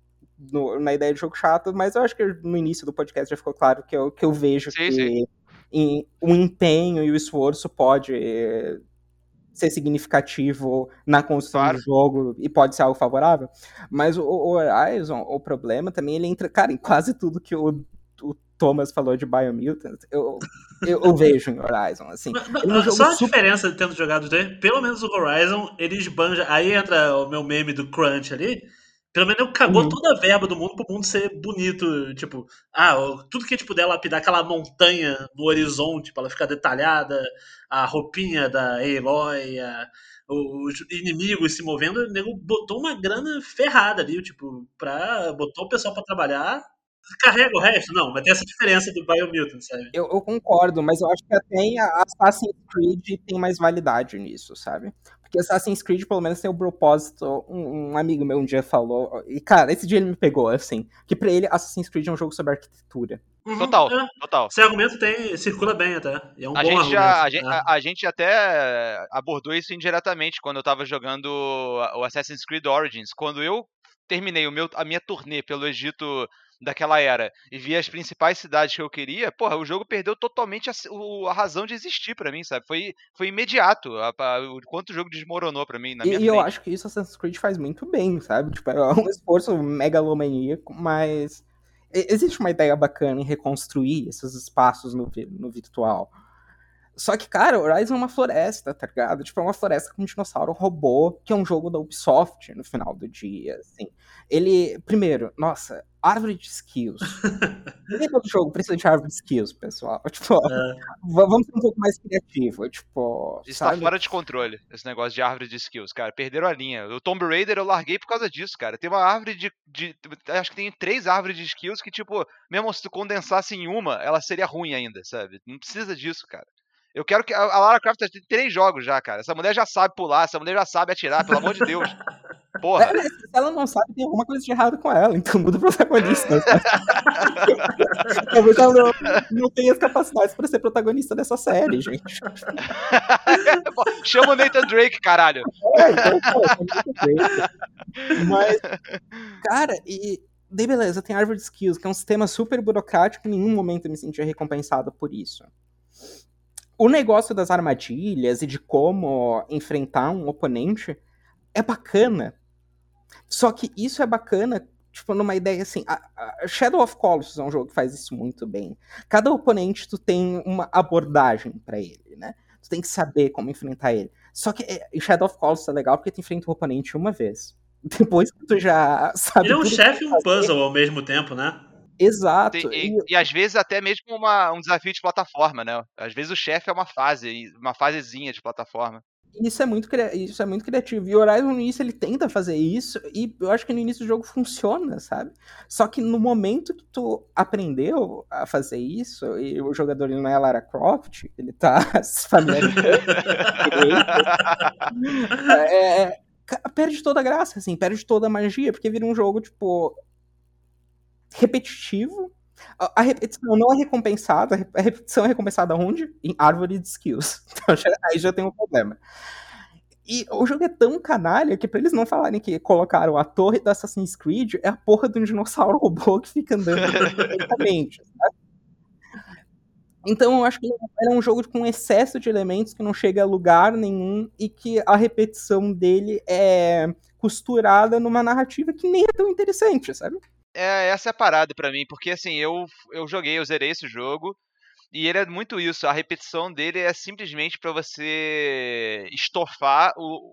no- na ideia de jogo chato, mas eu acho que no início do podcast já ficou claro que eu, que eu vejo Sim, que sim. em- o empenho e o esforço pode eh, ser significativo na construção Claro. do jogo e pode ser algo favorável. Mas o, o Horizon, o problema também, ele entra, cara, em quase tudo que o, o Thomas falou de Biomutant. Eu, eu, eu vejo em Horizon, assim. Mas- mas, Ele é um ah, jogo Só a super... diferença de tendo jogado os dois, pelo menos o Horizon, ele esbanja. Aí entra o meu meme do Crunch ali. Pelo menos ele cagou Uhum. toda a verba do mundo pro mundo ser bonito. Tipo, ah, o- tudo que a gente puder lapidar aquela montanha no horizonte pra ela ficar detalhada, a roupinha da Aloy, a- os inimigos se movendo, o nego botou uma grana ferrada ali, tipo, pra, botou o pessoal pra trabalhar. Carrega o resto? Não, mas tem essa diferença do Biomutant, sabe? Eu, eu concordo, mas eu acho que até em Assassin's Creed tem mais validade nisso, sabe? Porque Assassin's Creed, pelo menos, tem o propósito. Um, um amigo meu um dia falou, e cara, esse dia ele me pegou, assim, que pra ele Assassin's Creed é um jogo sobre arquitetura. Uhum, Total, é. total. Esse argumento tem, circula bem até. E é um A bom gente argumento. já. A gente, É. a, a gente até abordou isso indiretamente quando eu tava jogando o Assassin's Creed Origins. Quando eu terminei o meu, a minha turnê pelo Egito daquela era e vi as principais cidades que eu queria, porra, o jogo perdeu totalmente a, o- a razão de existir pra mim, sabe? Foi, foi imediato a, a, o quanto o jogo desmoronou pra mim na E, minha e eu frente. acho que isso Assassin's Creed faz muito bem, sabe? Tipo, é um esforço megalomaníaco, mas e- existe uma ideia bacana em reconstruir esses espaços no, vi- no virtual. Só que, cara, Horizon é uma floresta, tá ligado? Tipo, é uma floresta com um dinossauro robô, que é um jogo da Ubisoft no final do dia, assim. Ele, primeiro, nossa, árvore de skills. Nem todo jogo precisa de árvore de skills, pessoal. Tipo, É. va- vamos ser um pouco mais criativo, tipo, Isso tá sabe? fora de controle, esse negócio de árvore de skills, cara. Perderam a linha. O Tomb Raider eu larguei por causa disso, cara. Tem uma árvore de. de acho que tem três árvores de skills que, tipo, mesmo se tu condensasse em uma, ela seria ruim ainda, sabe? Não precisa disso, cara. Eu quero que. A a Lara Croft tem três jogos já, cara. Essa mulher já sabe pular, essa mulher já sabe atirar, pelo amor de Deus. Porra. É, se ela não sabe, tem alguma coisa de errado com ela, então muda o protagonista. Sabe? Talvez ela não, não tenha as capacidades para ser protagonista dessa série, gente. Pô, chama o Nathan Drake, caralho. É, então, pô, tá muito bem. Mas, cara, e. Daí beleza, tem árvore de skills, que é um sistema super burocrático, em nenhum momento eu me sentia recompensado por isso. O negócio das armadilhas e de como enfrentar um oponente é bacana. Só que isso é bacana, tipo, numa ideia assim. A, a Shadow of Colossus é um jogo que faz isso muito bem. Cada oponente tu tem uma abordagem pra ele, né? Tu tem que saber como enfrentar ele. Só que é, Shadow of Colossus é legal porque tu enfrenta o oponente uma vez. Depois que tu já sabe Ele é um tudo chefe que e tu um fazer, puzzle ao mesmo tempo, né? exato. Tem- e, E e às vezes até mesmo uma, um desafio de plataforma, né? Às vezes o chefe é uma fase, uma fasezinha de plataforma. isso é muito, cria- isso é muito criativo. E o Horizon no início ele tenta fazer isso, e eu acho que no início do jogo funciona, sabe? Só que no momento que tu aprendeu a fazer isso, e o jogador ele não é a Lara Croft, ele tá se familiarizando é, é, ca- perde toda a graça, assim, perde toda a magia, porque vira um jogo, tipo, repetitivo. A, a repetição não é recompensada, a re- a repetição é recompensada onde? Em árvore de skills. Então já- aí já tem um problema. E o jogo é tão canalha que pra eles não falarem que colocaram a torre do Assassin's Creed, é a porra de um dinossauro robô que fica andando lentamente. Então eu acho que ele é um jogo com excesso de elementos que não chega a lugar nenhum e que a repetição dele é costurada numa narrativa que nem é tão interessante, sabe? É, essa é a parada pra mim, porque assim, eu, eu joguei, eu zerei esse jogo, e ele é muito isso, a repetição dele é simplesmente pra você estofar o.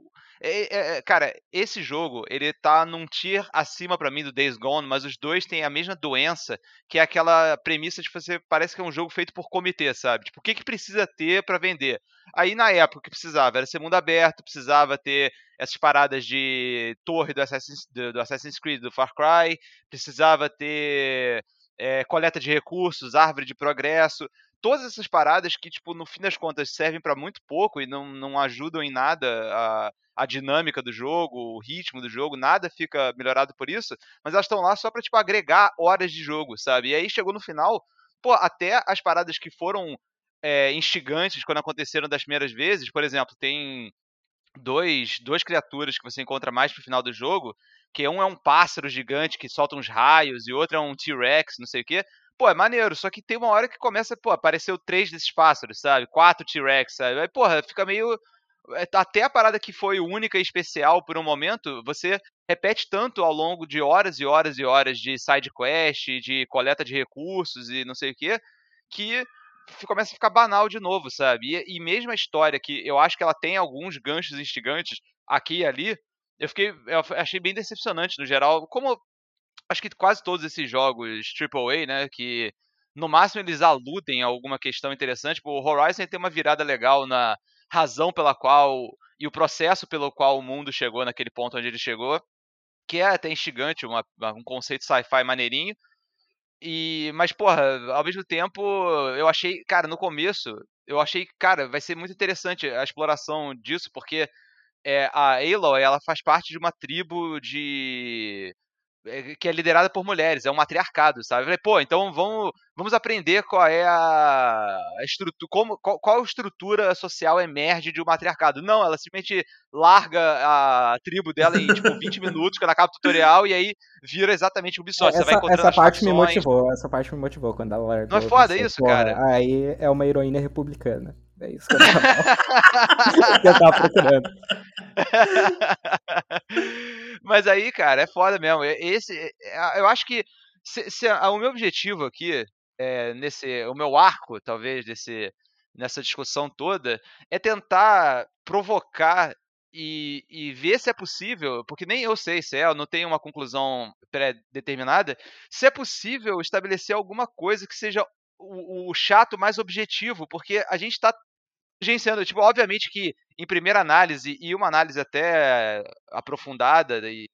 É, é, cara, esse jogo, ele tá num tier acima pra mim do Days Gone, mas os dois têm a mesma doença, que é aquela premissa de você parece que é um jogo feito por comitê, sabe? Tipo, o que que precisa ter pra vender? Aí na época o que precisava era ser mundo aberto, precisava ter essas paradas de torre do Assassin's, do, do Assassin's Creed, do Far Cry, precisava ter é, coleta de recursos, árvore de progresso, todas essas paradas que, tipo, no fim das contas servem pra muito pouco e não, não ajudam em nada a, a dinâmica do jogo, o ritmo do jogo, nada fica melhorado por isso, mas elas estão lá só pra, tipo, agregar horas de jogo, sabe? E aí chegou no final, pô, até as paradas que foram é, instigantes quando aconteceram das primeiras vezes, por exemplo, tem dois, duas criaturas que você encontra mais pro final do jogo, que um é um pássaro gigante que solta uns raios e outro é um T-Rex, não sei o quê. Pô, é maneiro, só que tem uma hora que começa, pô, apareceu três desses pássaros, sabe? Quatro T-Rex, sabe? Aí, porra, fica meio... Até a parada que foi única e especial por um momento, você repete tanto ao longo de horas e horas e horas de side quest, de coleta de recursos e não sei o quê, que começa a ficar banal de novo, sabe? E, e mesmo a história, que eu acho que ela tem alguns ganchos instigantes aqui e ali, eu fiquei, eu achei bem decepcionante no geral. Como acho que quase todos esses jogos triplo A, né, que no máximo eles aludem a alguma questão interessante. Tipo, o Horizon tem uma virada legal na razão pela qual e o processo pelo qual o mundo chegou naquele ponto onde ele chegou, que é até instigante, uma, um conceito sci-fi maneirinho. E, mas, porra, ao mesmo tempo, eu achei, cara, no começo, eu achei, cara, vai ser muito interessante a exploração disso, porque é, a Aloy, ela faz parte de uma tribo de que é liderada por mulheres, é um matriarcado, sabe? Eu falei, pô, então vamos, vamos aprender qual é a, a estrutura, como, qual, qual estrutura social emerge de um matriarcado. Não, ela simplesmente larga a tribo dela em, tipo, vinte minutos, quando acaba o tutorial, e aí vira exatamente o Ubisoft. Você vai Essa, encontrando essa as parte me facções. motivou, essa parte me motivou quando ela largou. Não é foda eu pensei, isso, porra, cara? aí é uma heroína republicana. É isso que eu tava, que eu tava procurando. Mas aí, cara, é foda mesmo. Esse, eu acho que se, se, o meu objetivo aqui, é, nesse, o meu arco, talvez, desse, nessa discussão toda, é tentar provocar e, e ver se é possível, porque nem eu sei se é, eu não tenho uma conclusão pré-determinada, se é possível estabelecer alguma coisa que seja o, o chato mais objetivo, porque a gente está gerenciando, tipo, obviamente que em primeira análise e uma análise até aprofundada e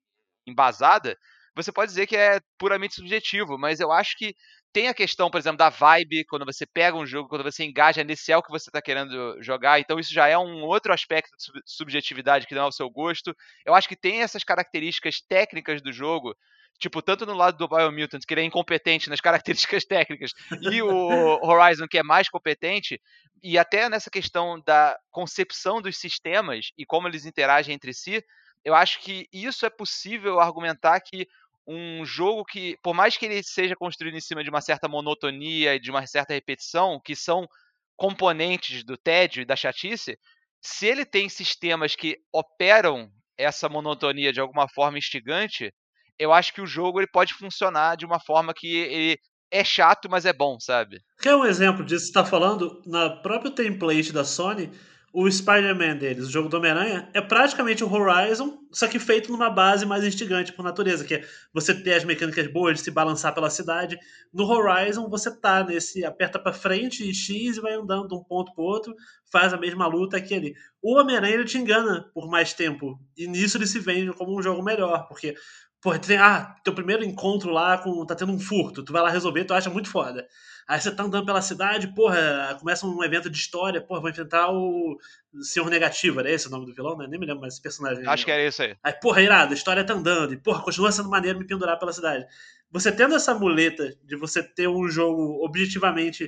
embasada, você pode dizer que é puramente subjetivo, mas eu acho que tem a questão, por exemplo, da vibe, quando você pega um jogo, quando você engaja nesse é o que você está querendo jogar, então isso já é um outro aspecto de subjetividade que não é o seu gosto. Eu acho que tem essas características técnicas do jogo, tipo, tanto no lado do Biomutant, que ele é incompetente nas características técnicas, e o Horizon, que é mais competente, e até nessa questão da concepção dos sistemas e como eles interagem entre si, eu acho que isso é possível argumentar que um jogo que, por mais que ele seja construído em cima de uma certa monotonia e de uma certa repetição, que são componentes do tédio e da chatice, se ele tem sistemas que operam essa monotonia de alguma forma instigante, eu acho que o jogo ele pode funcionar de uma forma que ele é chato, mas é bom, sabe? Quer um exemplo disso que você tá falando? Na própria template da Sony, o Spider-Man deles, o jogo do Homem-Aranha, é praticamente o Horizon, só que feito numa base mais instigante por natureza, que é você ter as mecânicas boas de se balançar pela cidade. No Horizon, você tá nesse, aperta pra frente e X e vai andando de um ponto pro outro, faz a mesma luta aqui e ali. O Homem-Aranha, ele te engana por mais tempo, e nisso ele se vende como um jogo melhor, porque, porra, tem, ah, teu primeiro encontro lá, com, tá tendo um furto, tu vai lá resolver, tu acha muito foda. Aí você tá andando pela cidade, porra, começa um evento de história, porra, vou enfrentar o Senhor Negativo, era esse o nome do vilão, né? Nem me lembro mais esse personagem. Acho que era isso aí. Aí, porra, irado, a história tá andando, e porra, continua sendo maneiro me pendurar pela cidade. Você tendo essa muleta de você ter um jogo objetivamente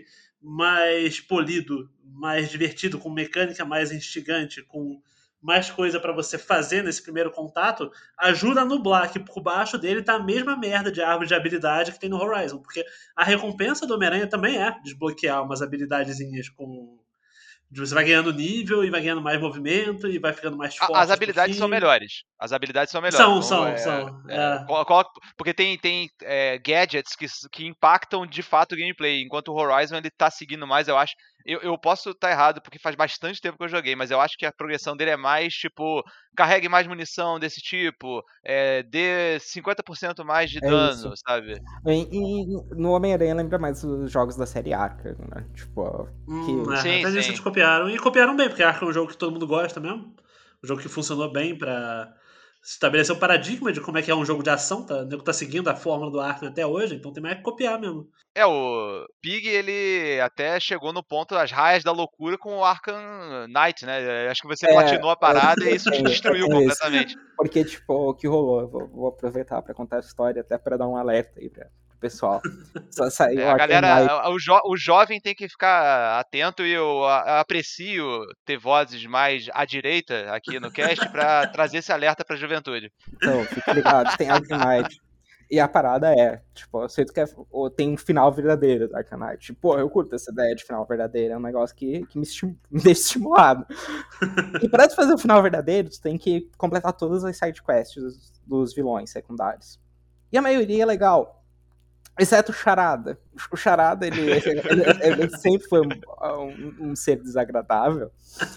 mais polido, mais divertido, com mecânica mais instigante, com mais coisa pra você fazer nesse primeiro contato, ajuda a nublar que por baixo dele tá a mesma merda de árvore de habilidade que tem no Horizon, porque a recompensa do Homem-Aranha também é desbloquear umas habilidadezinhas com... Você vai ganhando nível e vai ganhando mais movimento e vai ficando mais forte. As habilidades são melhores. As habilidades são melhores. São, Então, são, é, são. é, É. coloca- porque tem, tem é, gadgets que, que impactam de fato o gameplay, enquanto o Horizon ele tá seguindo mais, eu acho. Eu, eu posso estar errado, porque faz bastante tempo que eu joguei, mas eu acho que a progressão dele é mais tipo, carregue mais munição desse tipo, é, dê cinquenta por cento mais de É dano, isso. sabe? E, e no Homem-Aranha lembra mais os jogos da série Arkham, né? Tipo, que... Hum, é, Sim, até nisso sim. eles copiaram. E copiaram bem, porque Arkham é um jogo que todo mundo gosta mesmo. Um jogo que funcionou bem pra estabelecer o paradigma de como é que é um jogo de ação. Tá? O nego tá seguindo a fórmula do Arkham até hoje, então tem mais que copiar mesmo. É, o Pig, ele até chegou no ponto das raias da loucura com o Arkham Knight, né? Acho que você É, platinou a parada eu e isso te tenho, eu destruiu tenho isso. completamente. Porque, tipo, o que rolou? Eu Vou, vou aproveitar pra contar a história, até pra dar um alerta aí pra, pro pessoal. Só saiu É, o a Arkham Knight. galera, o, jo- o jovem tem que ficar atento e eu a- aprecio ter vozes mais à direita aqui no cast pra trazer esse alerta pra juventude. Então, fique ligado, tem Arkham Knight. E a parada é, tipo, eu sei que é, ou tem um final verdadeiro do Arkham Knight. Pô, eu curto essa ideia de final verdadeiro, é um negócio que, que me, estim- me deixa estimulado. E pra tu fazer o final verdadeiro, tu tem que completar todas as sidequests dos, dos vilões secundários. E a maioria é legal, exceto o Charada. O Charada, ele, ele, ele sempre foi um, um- um ser desagradável.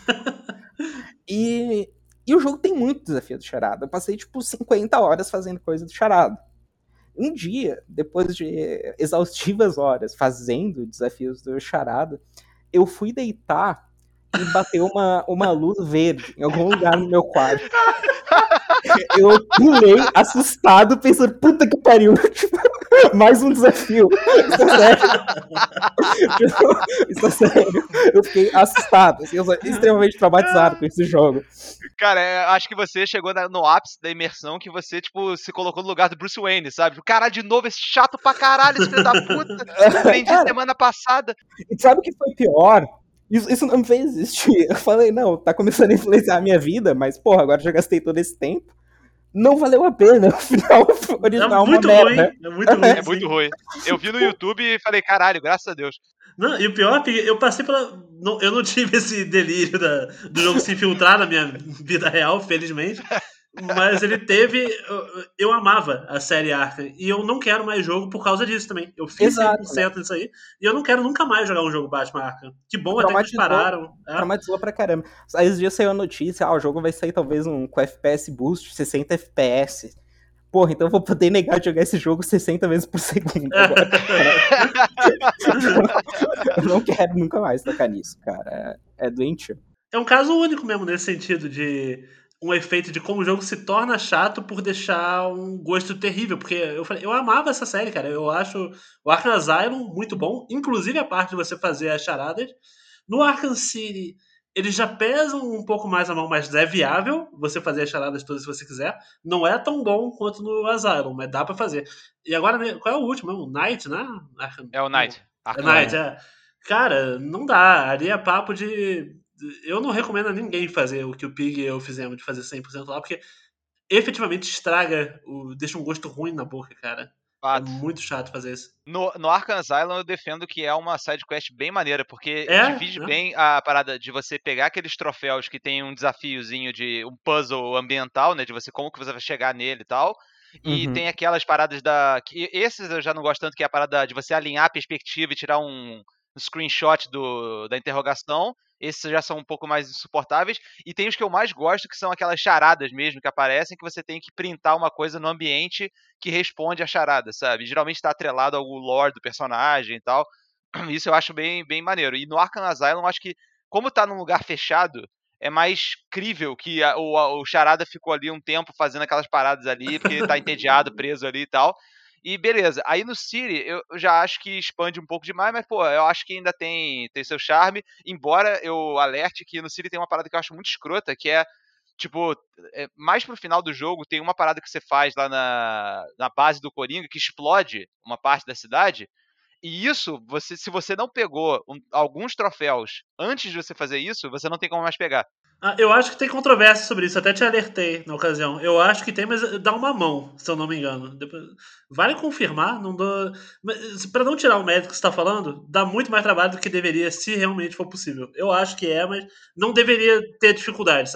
E, e o jogo tem muito desafio do Charada. Eu passei, tipo, cinquenta horas fazendo coisa do Charada. Um dia, depois de exaustivas horas fazendo desafios do Charada, eu fui deitar e bateu uma, uma luz verde em algum lugar no meu quarto. Eu pulei, assustado, pensando, puta que pariu, tipo, mais um desafio. Isso é sério. Tipo, isso é sério. Eu fiquei assustado, assim, eu sou extremamente traumatizado com esse jogo. Cara, é, acho que você chegou na- no ápice da imersão que você, tipo, se colocou no lugar do Bruce Wayne, sabe? Tipo, caralho, de novo, esse chato pra caralho, esse filho da puta. Aprendi Cara, semana passada. e sabe o que foi pior? Isso, isso não me fez existir. Eu falei, não, tá começando a influenciar a minha vida, mas, porra, agora já gastei todo esse tempo. Não valeu a pena. O final original É muito é uma ruim, merda. é muito ruim. É muito sim. ruim. Eu vi no YouTube e falei, caralho, graças a Deus. Não, e o pior é que eu passei pela. não- eu não tive esse delírio da- do jogo se infiltrar na minha vida real, felizmente. Mas ele teve. Eu, eu amava a série Arkham. E eu não quero mais jogo por causa disso também. Eu fiz cem por Exato, né? cento disso aí. E eu não quero nunca mais jogar um jogo Batman Arkham. Que bom até que eles Traumatizou, pararam. É. traumatizou pra caramba. Aí esses dias saiu a notícia, ah, o jogo vai sair talvez um, com F P S boost, sessenta F P S. Porra, então eu vou poder negar de jogar esse jogo sessenta vezes por segundo agora. Eu não quero nunca mais tocar nisso, cara. É, é doentio. É um caso único mesmo nesse sentido de um efeito de como o jogo se torna chato por deixar um gosto terrível. Porque eu falei, eu amava essa série, cara. Eu acho o Arkham Asylum muito bom, inclusive a parte de você fazer as charadas. No Arkham City, eles já pesam um pouco mais a mão, mas é viável você fazer as charadas todas se você quiser. Não é tão bom quanto no Asylum, mas dá pra fazer. E agora, né, qual é o último? O Knight, né? Arkham, É o não. Knight. É Arkham Knight, Knight. é. Cara, não dá. Ali é papo de. Eu não recomendo a ninguém fazer o que o Pig e eu fizemos, de fazer cem por cento lá, porque efetivamente estraga, o, deixa um gosto ruim na boca, cara. É Fato. muito chato fazer isso. No, no Arkham Asylum eu defendo que é uma side quest bem maneira, porque É, divide né? bem a parada de você pegar aqueles troféus que tem um desafiozinho de um puzzle ambiental, né, de você como que você vai chegar nele e tal. E Uhum. tem aquelas paradas da que esses eu já não gosto tanto, que é a parada de você alinhar a perspectiva e tirar um, um screenshot do, da interrogação. Esses já são um pouco mais insuportáveis. E tem os que eu mais gosto, que são aquelas charadas mesmo que aparecem, que você tem que printar uma coisa no ambiente que responde a charada, sabe? Geralmente está atrelado ao lore do personagem e tal. Isso eu acho bem, bem maneiro. E no Arkham Asylum, eu acho que, como tá num lugar fechado, é mais crível que a- o, a- o charada ficou ali um tempo fazendo aquelas paradas ali, porque ele tá entediado, preso ali e tal. E beleza, aí no City eu eu já acho que expande um pouco demais, mas pô, eu acho que ainda tem, tem seu charme, embora eu alerte que no City tem uma parada que eu acho muito escrota, que é, tipo, é, mais pro final do jogo tem uma parada que você faz lá na, na base do Coringa, que explode uma parte da cidade, e isso, você, se você não pegou um- alguns troféus antes de você fazer isso, você não tem como mais pegar. Ah, eu acho que tem controvérsia sobre isso, até te alertei na ocasião. Eu acho que tem, mas dá uma mão, se eu não me engano. Depois- Vale confirmar, não dou. Mas, pra não tirar o mérito que você tá falando, dá muito mais trabalho do que deveria, se realmente for possível. Eu acho que é, mas não deveria ter dificuldade, sabe?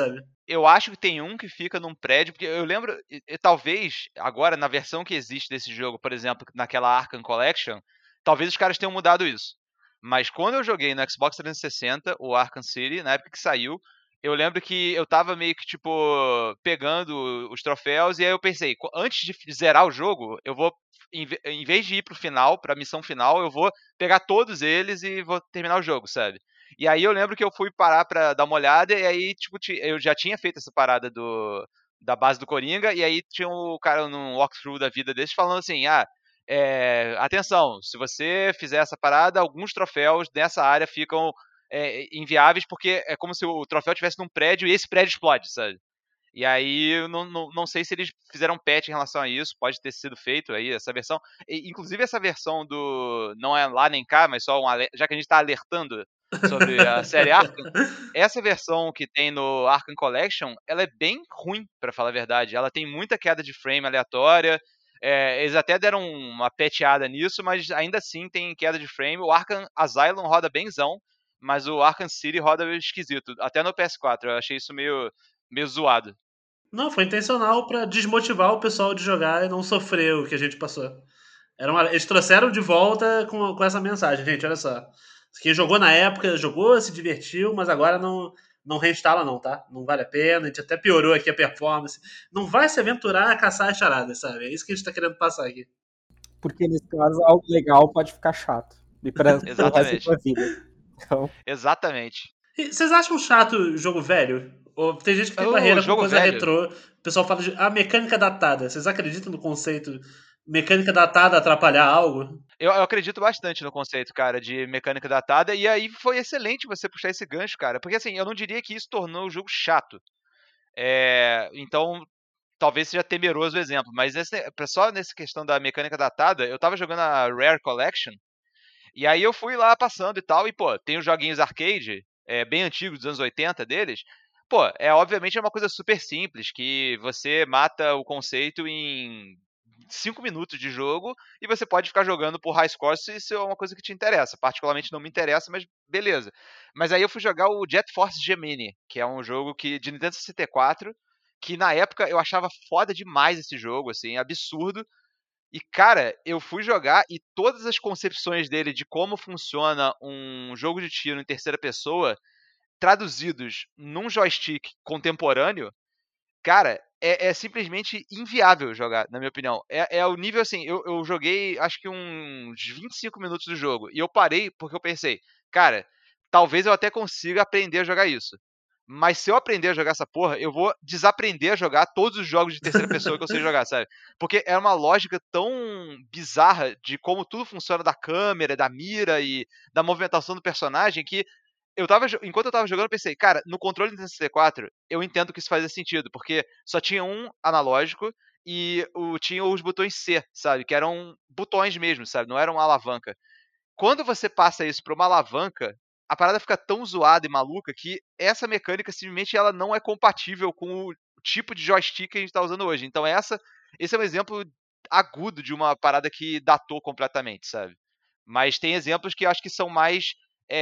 eu acho que tem um que fica num prédio, porque eu lembro, e, e, talvez, agora na versão que existe desse jogo, por exemplo, naquela Arkham Collection, talvez os caras tenham mudado isso. Mas quando eu joguei no Xbox trezentos e sessenta, o Arkham City, na época que saiu, eu lembro que eu tava meio que, tipo, pegando os troféus, e aí eu pensei, antes de zerar o jogo, eu vou, em vez de ir pro final, pra missão final, eu vou pegar todos eles e vou terminar o jogo, sabe? E aí eu lembro que eu fui parar pra dar uma olhada, e aí, tipo, eu já tinha feito essa parada do, da base do Coringa, e aí tinha um cara num walkthrough da vida desses falando assim, ah, é, atenção, se você fizer essa parada, alguns troféus dessa área ficam é, inviáveis, porque é como se o troféu estivesse num prédio e esse prédio explode, sabe? E aí, eu não, não, não sei se eles fizeram um patch em relação a isso, pode ter sido feito aí, essa versão. E, inclusive, essa versão do não é lá nem cá, mas só um alerta, já que a gente tá alertando sobre a série Arkham, essa versão que tem no Arkham Collection, ela é bem ruim, pra falar a verdade. Ela tem muita queda de frame aleatória, é, eles até deram uma patchada nisso, mas ainda assim tem queda de frame. O Arkham Asylum roda benzão, mas o Arkham City roda meio esquisito, até no P S quatro, eu achei isso meio, meio zoado. Não, foi intencional pra desmotivar o pessoal de jogar e não sofrer o que a gente passou. Era uma... Eles trouxeram de volta com, com essa mensagem, gente, olha só. Quem jogou na época, jogou, se divertiu, mas agora não, não reinstala não, tá? Não vale a pena, a gente até piorou aqui a performance. Não vai se aventurar a caçar as charadas, sabe? É isso que a gente tá querendo passar aqui. Porque nesse caso, algo legal pode ficar chato. E pra Exatamente. Pra vida. Então... Exatamente. E vocês acham chato jogo velho? Ou tem gente que tem Oh, barreira com jogo coisa velho. retrô. O pessoal fala de a mecânica datada. Vocês acreditam no conceito mecânica datada atrapalhar algo? Eu, eu acredito bastante no conceito, cara, de mecânica datada. E aí foi excelente você puxar esse gancho, cara. Porque assim, eu não diria que isso tornou o jogo chato. É, então, talvez seja temeroso o exemplo. Mas esse, só nessa questão da mecânica datada, eu tava jogando a Rare Collection. E aí eu fui lá passando e tal. E, pô, tem os joguinhos arcade, é, bem antigos, dos anos oitenta deles. Pô, é obviamente é uma coisa super simples, que você mata o conceito em cinco minutos de jogo e você pode ficar jogando por high score se isso é uma coisa que te interessa. Particularmente não me interessa, mas beleza. Mas aí eu fui jogar o Jet Force Gemini, que é um jogo que, de Nintendo sessenta e quatro, que na época eu achava foda demais esse jogo, assim, absurdo. E, cara, eu fui jogar e todas as concepções dele de como funciona um jogo de tiro em terceira pessoa, traduzidos num joystick contemporâneo, cara, é, é simplesmente inviável jogar, na minha opinião. É, é o nível assim, eu, eu joguei acho que uns vinte e cinco minutos do jogo, e eu parei porque eu pensei, cara, talvez eu até consiga aprender a jogar isso. Mas se eu aprender a jogar essa porra, eu vou desaprender a jogar todos os jogos de terceira pessoa que eu sei jogar, sabe? Porque é uma lógica tão bizarra de como tudo funciona da câmera, da mira e da movimentação do personagem que eu tava, enquanto eu tava jogando, eu pensei, cara, no controle do Nintendo sessenta e quatro, eu entendo que isso fazia sentido, porque só tinha um analógico e o, tinha os botões C, sabe? Que eram botões mesmo, sabe? Não eram uma alavanca. Quando você passa isso pra uma alavanca, a parada fica tão zoada e maluca que essa mecânica simplesmente ela não é compatível com o tipo de joystick que a gente tá usando hoje. Então essa, esse é um exemplo agudo de uma parada que datou completamente, sabe? Mas tem exemplos que eu acho que são mais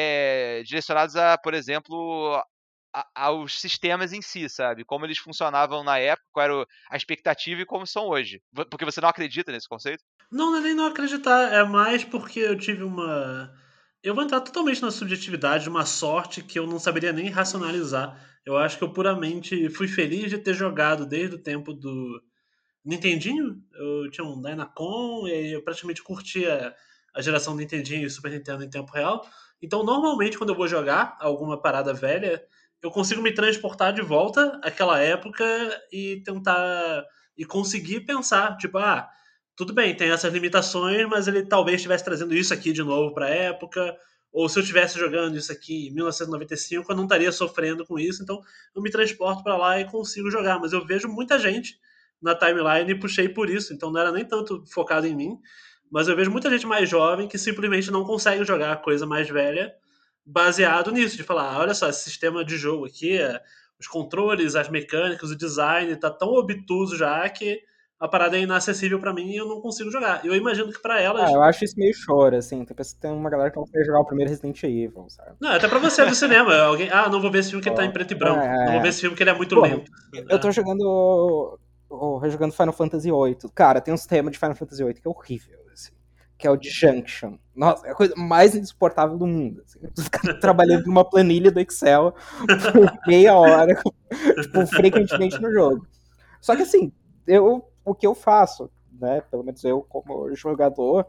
é, direcionados a, por exemplo, a, aos sistemas em si, sabe? Como eles funcionavam na época, qual era a expectativa e como são hoje. Porque você não acredita nesse conceito? Não, não é nem não acreditar, é mais porque eu tive uma. Eu vou entrar totalmente na subjetividade, uma sorte que eu não saberia nem racionalizar. Eu acho que eu puramente fui feliz de ter jogado desde o tempo do Nintendinho. Eu tinha um Dynacon e aí eu praticamente curtia a geração Nintendinho e Super Nintendo em tempo real. Então, normalmente, quando eu vou jogar alguma parada velha, eu consigo me transportar de volta àquela época e tentar. E conseguir pensar, tipo, ah, tudo bem, tem essas limitações, mas ele talvez estivesse trazendo isso aqui de novo para a época, ou se eu estivesse jogando isso aqui em mil novecentos e noventa e cinco, eu não estaria sofrendo com isso, então eu me transporto para lá e consigo jogar. Mas eu vejo muita gente na timeline e puxei por isso, então não era nem tanto focado em mim, mas eu vejo muita gente mais jovem que simplesmente não consegue jogar a coisa mais velha baseado nisso, de falar, ah, olha só, esse sistema de jogo aqui, os controles, as mecânicas, o design, tá tão obtuso já que a parada é inacessível pra mim e eu não consigo jogar. Eu imagino que pra elas... Ah, eu acho isso meio choro, assim. Tem uma galera que não quer jogar o primeiro Resident Evil, sabe? Não, até pra você do cinema. Alguém, ah, não vou ver esse filme que ele tá em preto e branco. É, Não vou ver esse filme que ele é muito porra, lento. Eu tô jogando. Oh, jogando Final Fantasy oito. Cara, tem uns temas de Final Fantasy oito que é horrível, assim. Que é o de Junction. Nossa, é a coisa mais insuportável do mundo. Assim. Os caras trabalhando numa planilha do Excel por meia hora, tipo, frequentemente no jogo. Só que assim, eu, o que eu faço, né? Pelo menos eu como jogador,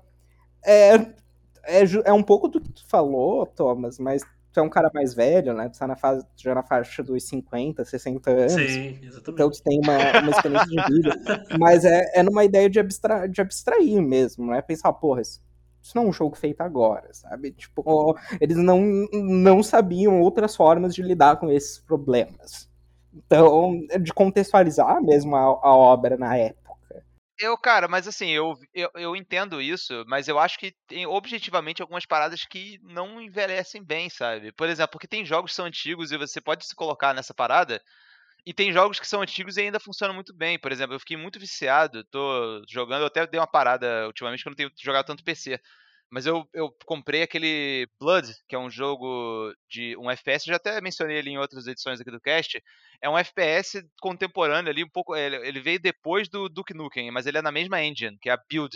é, é, é um pouco do que tu falou, Thomas, mas tu é um cara mais velho, né? Tu tá na fase, já na faixa dos cinquenta, sessenta anos. Sim, exatamente. Então tu tem uma, uma experiência de vida. Mas é, é numa ideia de, abstra, de abstrair mesmo, não é pensar, porra, isso, isso não é um jogo feito agora, sabe? Tipo, eles não, não sabiam outras formas de lidar com esses problemas. Então, de contextualizar mesmo a, a obra na época. Eu, cara, mas assim, eu, eu, eu entendo isso, mas eu acho que tem objetivamente algumas paradas que não envelhecem bem, sabe? Por exemplo, porque tem jogos que são antigos e você pode se colocar nessa parada, e tem jogos que são antigos e ainda funcionam muito bem. Por exemplo, eu fiquei muito viciado, tô jogando, eu até dei uma parada ultimamente que eu não tenho jogado tanto P C. Mas eu, eu comprei aquele Blood, que é um jogo de um F P S, eu já até mencionei ele em outras edições aqui do cast. É um F P S contemporâneo ali, um pouco. Ele, ele veio depois do Duke Nukem, mas ele é na mesma engine, que é a Build.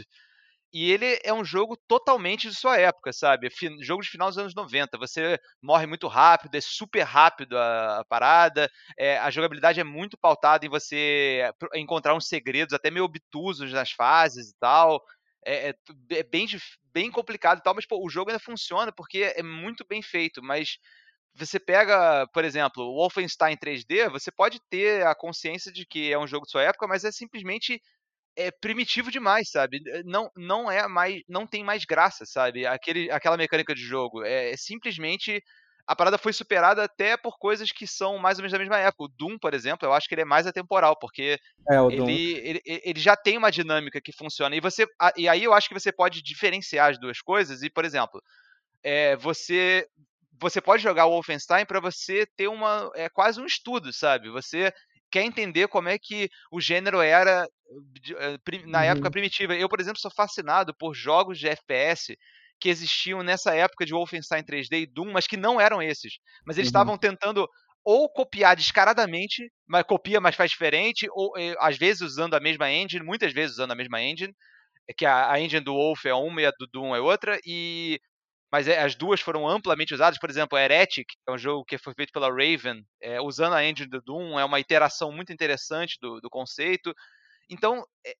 E ele é um jogo totalmente de sua época, sabe? Fin- jogo de final dos anos noventa. Você morre muito rápido, é super rápido a, a parada. É, a jogabilidade é muito pautada em você pro- encontrar uns segredos até meio obtusos nas fases e tal. É, é tu- é bem, dif- bem complicado e tal, mas pô, o jogo ainda funciona porque é muito bem feito. Mas você pega, por exemplo, o Wolfenstein três D, você pode ter a consciência de que é um jogo de sua época, mas é simplesmente é primitivo demais, sabe? Eh, Não, não é mais, não tem mais graça, sabe? Aquele, aquela mecânica de jogo é, é simplesmente a parada foi superada até por coisas que são mais ou menos da mesma época. O Doom, por exemplo, eu acho que ele é mais atemporal, porque É, o Doom. ele, ele, ele já tem uma dinâmica que funciona. E você, a- e aí eu acho que você pode diferenciar as duas coisas. E, por exemplo, é, você você pode jogar o Wolfenstein para você ter uma é quase um estudo, sabe? Você quer entender como é que o gênero era de- eh, pri- na época Uhum. primitiva. Eu, por exemplo, sou fascinado por jogos de F P S que existiam nessa época de Wolfenstein três D e Doom, mas que não eram esses. Mas eles Uhum. estavam tentando ou copiar descaradamente, mas copia, mas faz diferente, ou eh, às vezes usando a mesma engine, muitas vezes usando a mesma engine, é que a, a engine do Wolf é uma e a do Doom é outra, e mas é, as duas foram amplamente usadas. Por exemplo, Heretic, que é um jogo que foi feito pela Raven, é, usando a engine do Doom, é uma iteração muito interessante do, do conceito. Então,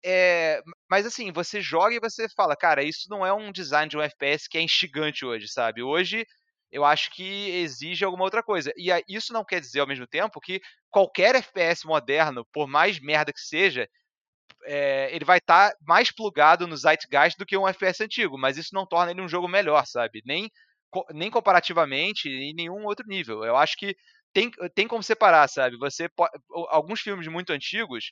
é, mas assim, você joga e você fala, cara, isso não é um design de um F P S que é instigante hoje, sabe? Hoje, eu acho que exige alguma outra coisa. E isso não quer dizer, ao mesmo tempo, que qualquer F P S moderno, por mais merda que seja, é, ele vai estar tá mais plugado no Zeitgeist do que um F P S antigo, mas isso não torna ele um jogo melhor, sabe? Nem, nem comparativamente em nenhum outro nível. Eu acho que tem, tem como separar, sabe? Você pode, alguns filmes muito antigos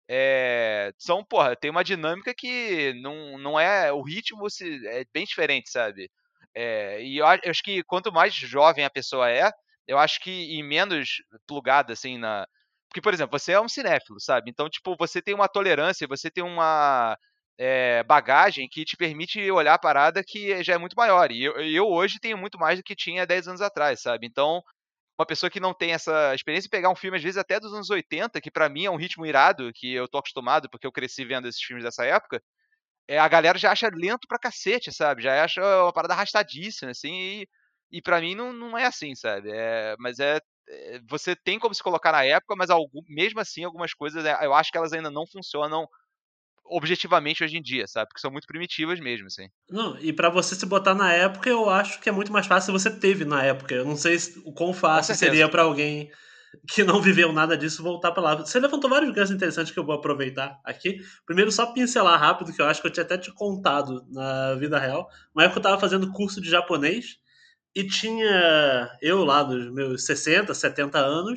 é, são, porra, tem uma dinâmica que não, não é. O ritmo se, é bem diferente, sabe? É, e eu, eu acho que quanto mais jovem a pessoa é, eu acho que e menos plugada, assim, na. Porque, por exemplo, você é um cinéfilo, sabe? Então, tipo, você tem uma tolerância, você tem uma é, bagagem que te permite olhar a parada que já é muito maior. E eu, eu hoje tenho muito mais do que tinha dez anos atrás, sabe? Então, uma pessoa que não tem essa experiência e pegar um filme, às vezes, até dos anos oitenta, que pra mim é um ritmo irado, que eu tô acostumado, porque eu cresci vendo esses filmes dessa época, é, a galera já acha lento pra cacete, sabe? Já acha uma parada arrastadíssima, assim, e, e pra mim não, não é assim, sabe? É, mas é, é, você tem como se colocar na época, mas algum, mesmo assim, algumas coisas, é, eu acho que elas ainda não funcionam objetivamente hoje em dia, sabe? Porque são muito primitivas mesmo, assim. Não, e pra você se botar na época, eu acho que é muito mais fácil se você teve na época. Eu não sei se- o quão Com fácil certeza. seria pra alguém que não viveu nada disso voltar pra lá. Você levantou vários ganchos interessantes que eu vou aproveitar aqui. Primeiro, só pincelar rápido, que eu acho que eu tinha até te contado na vida real. Uma época eu tava fazendo curso de japonês e tinha eu lá nos meus sessenta, setenta anos,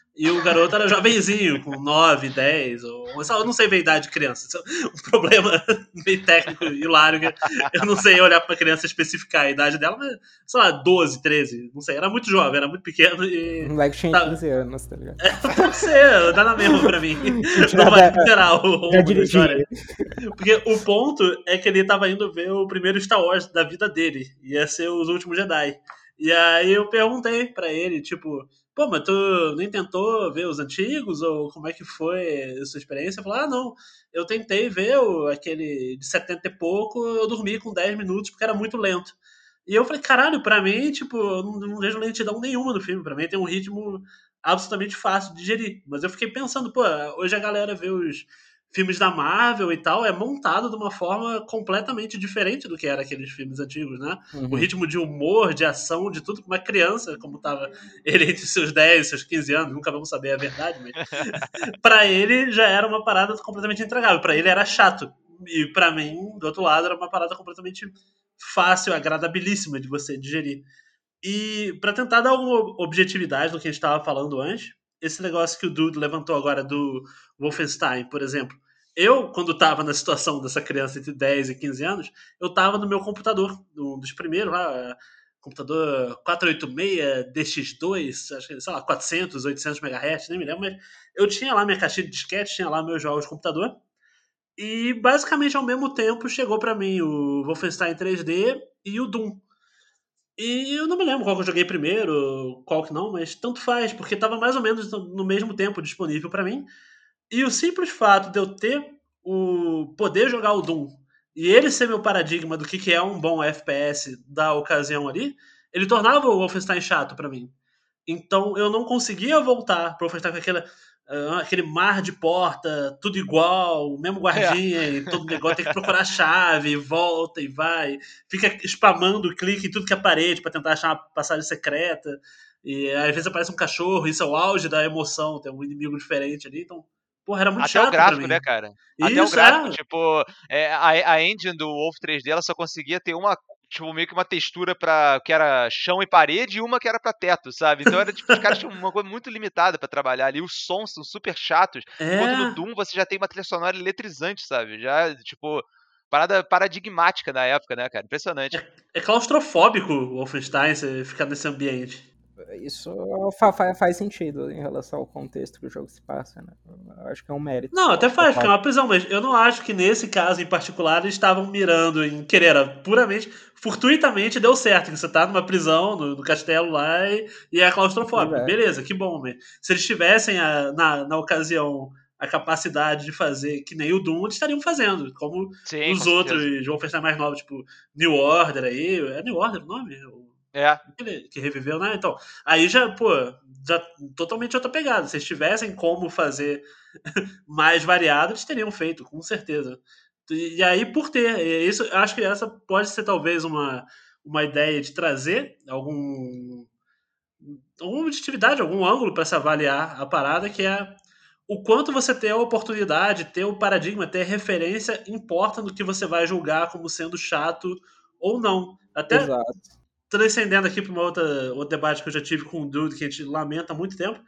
E o garoto era jovenzinho, com nove, dez, ou eu não sei ver a idade de criança. Isso é um problema meio técnico, hilário, que eu não sei olhar pra criança e especificar a idade dela, mas, sei lá, doze, treze, não sei. Era muito jovem, era muito pequeno e... Um moleque tinha tá, quinze anos, tá ligado? É, pode ser, dá na mesma pra mim. Não Nada- vai literar o rumo Já da dirigi. história. Porque o ponto é que ele tava indo ver o primeiro Star Wars da vida dele. Ia ser Os Últimos Jedi. E aí eu perguntei pra ele, tipo... Pô, mas tu nem tentou ver os antigos? Ou como é que foi a sua experiência? Eu falei, ah, não, eu tentei ver o, aquele de setenta e pouco, eu dormi com dez minutos porque era muito lento. E eu falei, caralho, pra mim, tipo, eu não, não vejo lentidão nenhuma no filme. Pra mim tem um ritmo absolutamente fácil de digerir. Mas eu fiquei pensando, pô, hoje a galera vê os filmes da Marvel e tal, é montado de uma forma completamente diferente do que era aqueles filmes antigos, né? Uhum. O ritmo de humor, de ação, de tudo, uma criança, como tava ele entre seus dez, seus quinze anos, nunca vamos saber a verdade, mas pra ele já era uma parada completamente intragável. Pra ele era chato. E pra mim, do outro lado, era uma parada completamente fácil, agradabilíssima de você digerir. E pra tentar dar alguma objetividade do que a gente tava falando antes, esse negócio que o Dude levantou agora do Wolfenstein, por exemplo. Eu, quando tava na situação dessa criança entre dez e quinze anos, eu tava no meu computador, um dos primeiros lá, computador quatrocentos e oitenta e seis D X dois, acho que, sei lá, quatrocentos, oitocentos megahertz, nem me lembro, mas eu tinha lá minha caixinha de disquete, tinha lá meus jogos de computador, e basicamente ao mesmo tempo chegou pra mim o Wolfenstein três D e o Doom. E eu não me lembro qual que eu joguei primeiro, qual que não, mas tanto faz, porque tava mais ou menos no mesmo tempo disponível pra mim. E o simples fato de eu ter o poder jogar o Doom e ele ser meu paradigma do que que é um bom F P S da ocasião ali, ele tornava o Wolfenstein chato pra mim. Então eu não conseguia voltar pro Wolfenstein com aquela, ah, aquele mar de porta, tudo igual, o mesmo guardinha, e todo negócio tem que procurar a chave, e volta e vai, fica spamando clique em tudo que é parede pra tentar achar uma passagem secreta. E às vezes aparece um cachorro, isso é o auge da emoção, tem um inimigo diferente ali, então, porra, era muito Até o chato pra gráfico, né, mim. cara? Até o Isso, gráfico, é. tipo, é, a, a engine do Wolf três D ela só conseguia ter uma, tipo, meio que uma textura pra, que era chão e parede e uma que era pra teto, sabe? Então era tipo, os caras tinham uma coisa muito limitada pra trabalhar ali. Os sons são super chatos. Enquanto no É, Doom você já tem uma trilha sonora eletrizante, sabe? Já, tipo, parada paradigmática na época, né, cara? Impressionante. é claustrofóbico o Wolfenstein, você ficar nesse ambiente. Isso fa- fa- faz sentido em relação ao contexto que o jogo se passa, né? Eu acho que é um mérito. Não, até faz, porque é total. uma prisão, mas eu não acho que nesse caso em particular eles estavam mirando em querer, era puramente, fortuitamente deu certo, que você tá numa prisão, no, no castelo lá e, e é claustrofóbico. Pois é. Beleza, que bom, mas se eles tivessem a- na, na ocasião a capacidade de fazer que nem o Doom, eles estariam fazendo, como Sim, com os certeza. outros Wolfenstein mais novos, tipo New Order aí, é New Order o nome? É. Aquele que reviveu, né? Então, aí já, pô, já totalmente outra pegada. Se eles tivessem como fazer mais variado, eles teriam feito, com certeza. E, e aí, por ter, e isso, acho que essa pode ser talvez uma, uma ideia de trazer algum alguma objetividade, algum ângulo para se avaliar a parada, que é o quanto você ter a oportunidade, ter o paradigma, ter a referência, importa no que você vai julgar como sendo chato ou não. Até Exato. transcendendo aqui para uma outra outro debate que eu já tive com o Dude, que a gente lamenta há muito tempo,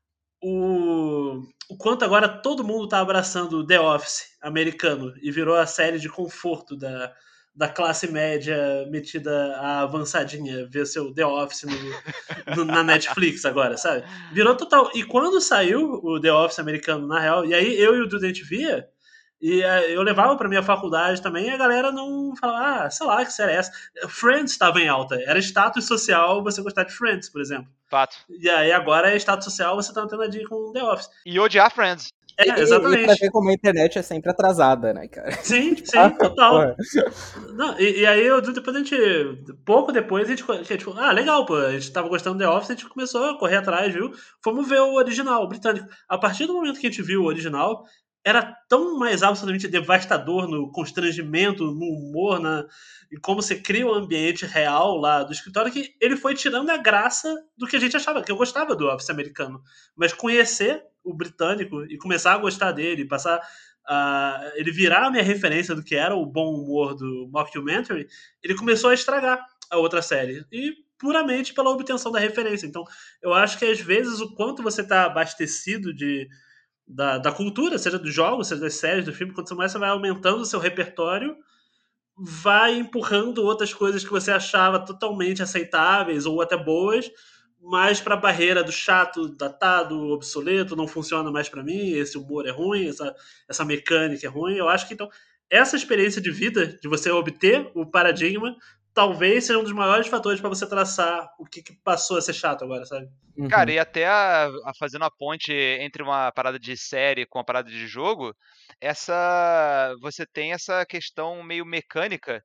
o, o quanto agora todo mundo está abraçando o The Office americano e virou a série de conforto da, da classe média metida a avançadinha, ver seu The Office no, no, na Netflix agora, sabe? Virou total. E quando saiu o The Office americano, na real, e aí eu e o Dude a gente via, e uh, eu levava pra minha faculdade também, e a galera não falava, ah, sei lá, que série é essa? Friends estava em alta. Era status social você gostar de Friends, por exemplo. Fato. E aí agora é status social você tá antena com The Office. E odiar Friends. É, E, exatamente. e pra ver como a internet é sempre atrasada, né, cara? Sim, Tipo, sim, ah, total. porra. Não, e, e aí eu, depois a gente, pouco depois a gente, a gente falou, ah, legal, pô, a gente tava gostando do The Office, a gente começou a correr atrás, viu? Fomos ver o original, o britânico. A partir do momento que a gente viu o original, era tão mais absolutamente devastador no constrangimento, no humor, na, em como você cria o ambiente real lá do escritório, que ele foi tirando a graça do que a gente achava, que eu gostava do Office americano. Mas conhecer o britânico e começar a gostar dele, passar a ele virar a minha referência do que era o bom humor do mockumentary, ele começou a estragar a outra série. E puramente pela obtenção da referência. Então, eu acho que às vezes o quanto você está abastecido de, da, da cultura, seja dos jogos, seja das séries, do filme, quando você começa vai aumentando o seu repertório, vai empurrando outras coisas que você achava totalmente aceitáveis ou até boas, mais para a barreira do chato, datado, obsoleto, não funciona mais para mim, esse humor é ruim, essa, essa mecânica é ruim. Eu acho que então essa experiência de vida, de você obter o paradigma, talvez seja um dos maiores fatores para você traçar o que, que passou a ser chato agora, sabe? Uhum. Cara, e até a, a fazendo a ponte entre uma parada de série com a parada de jogo, essa você tem essa questão meio mecânica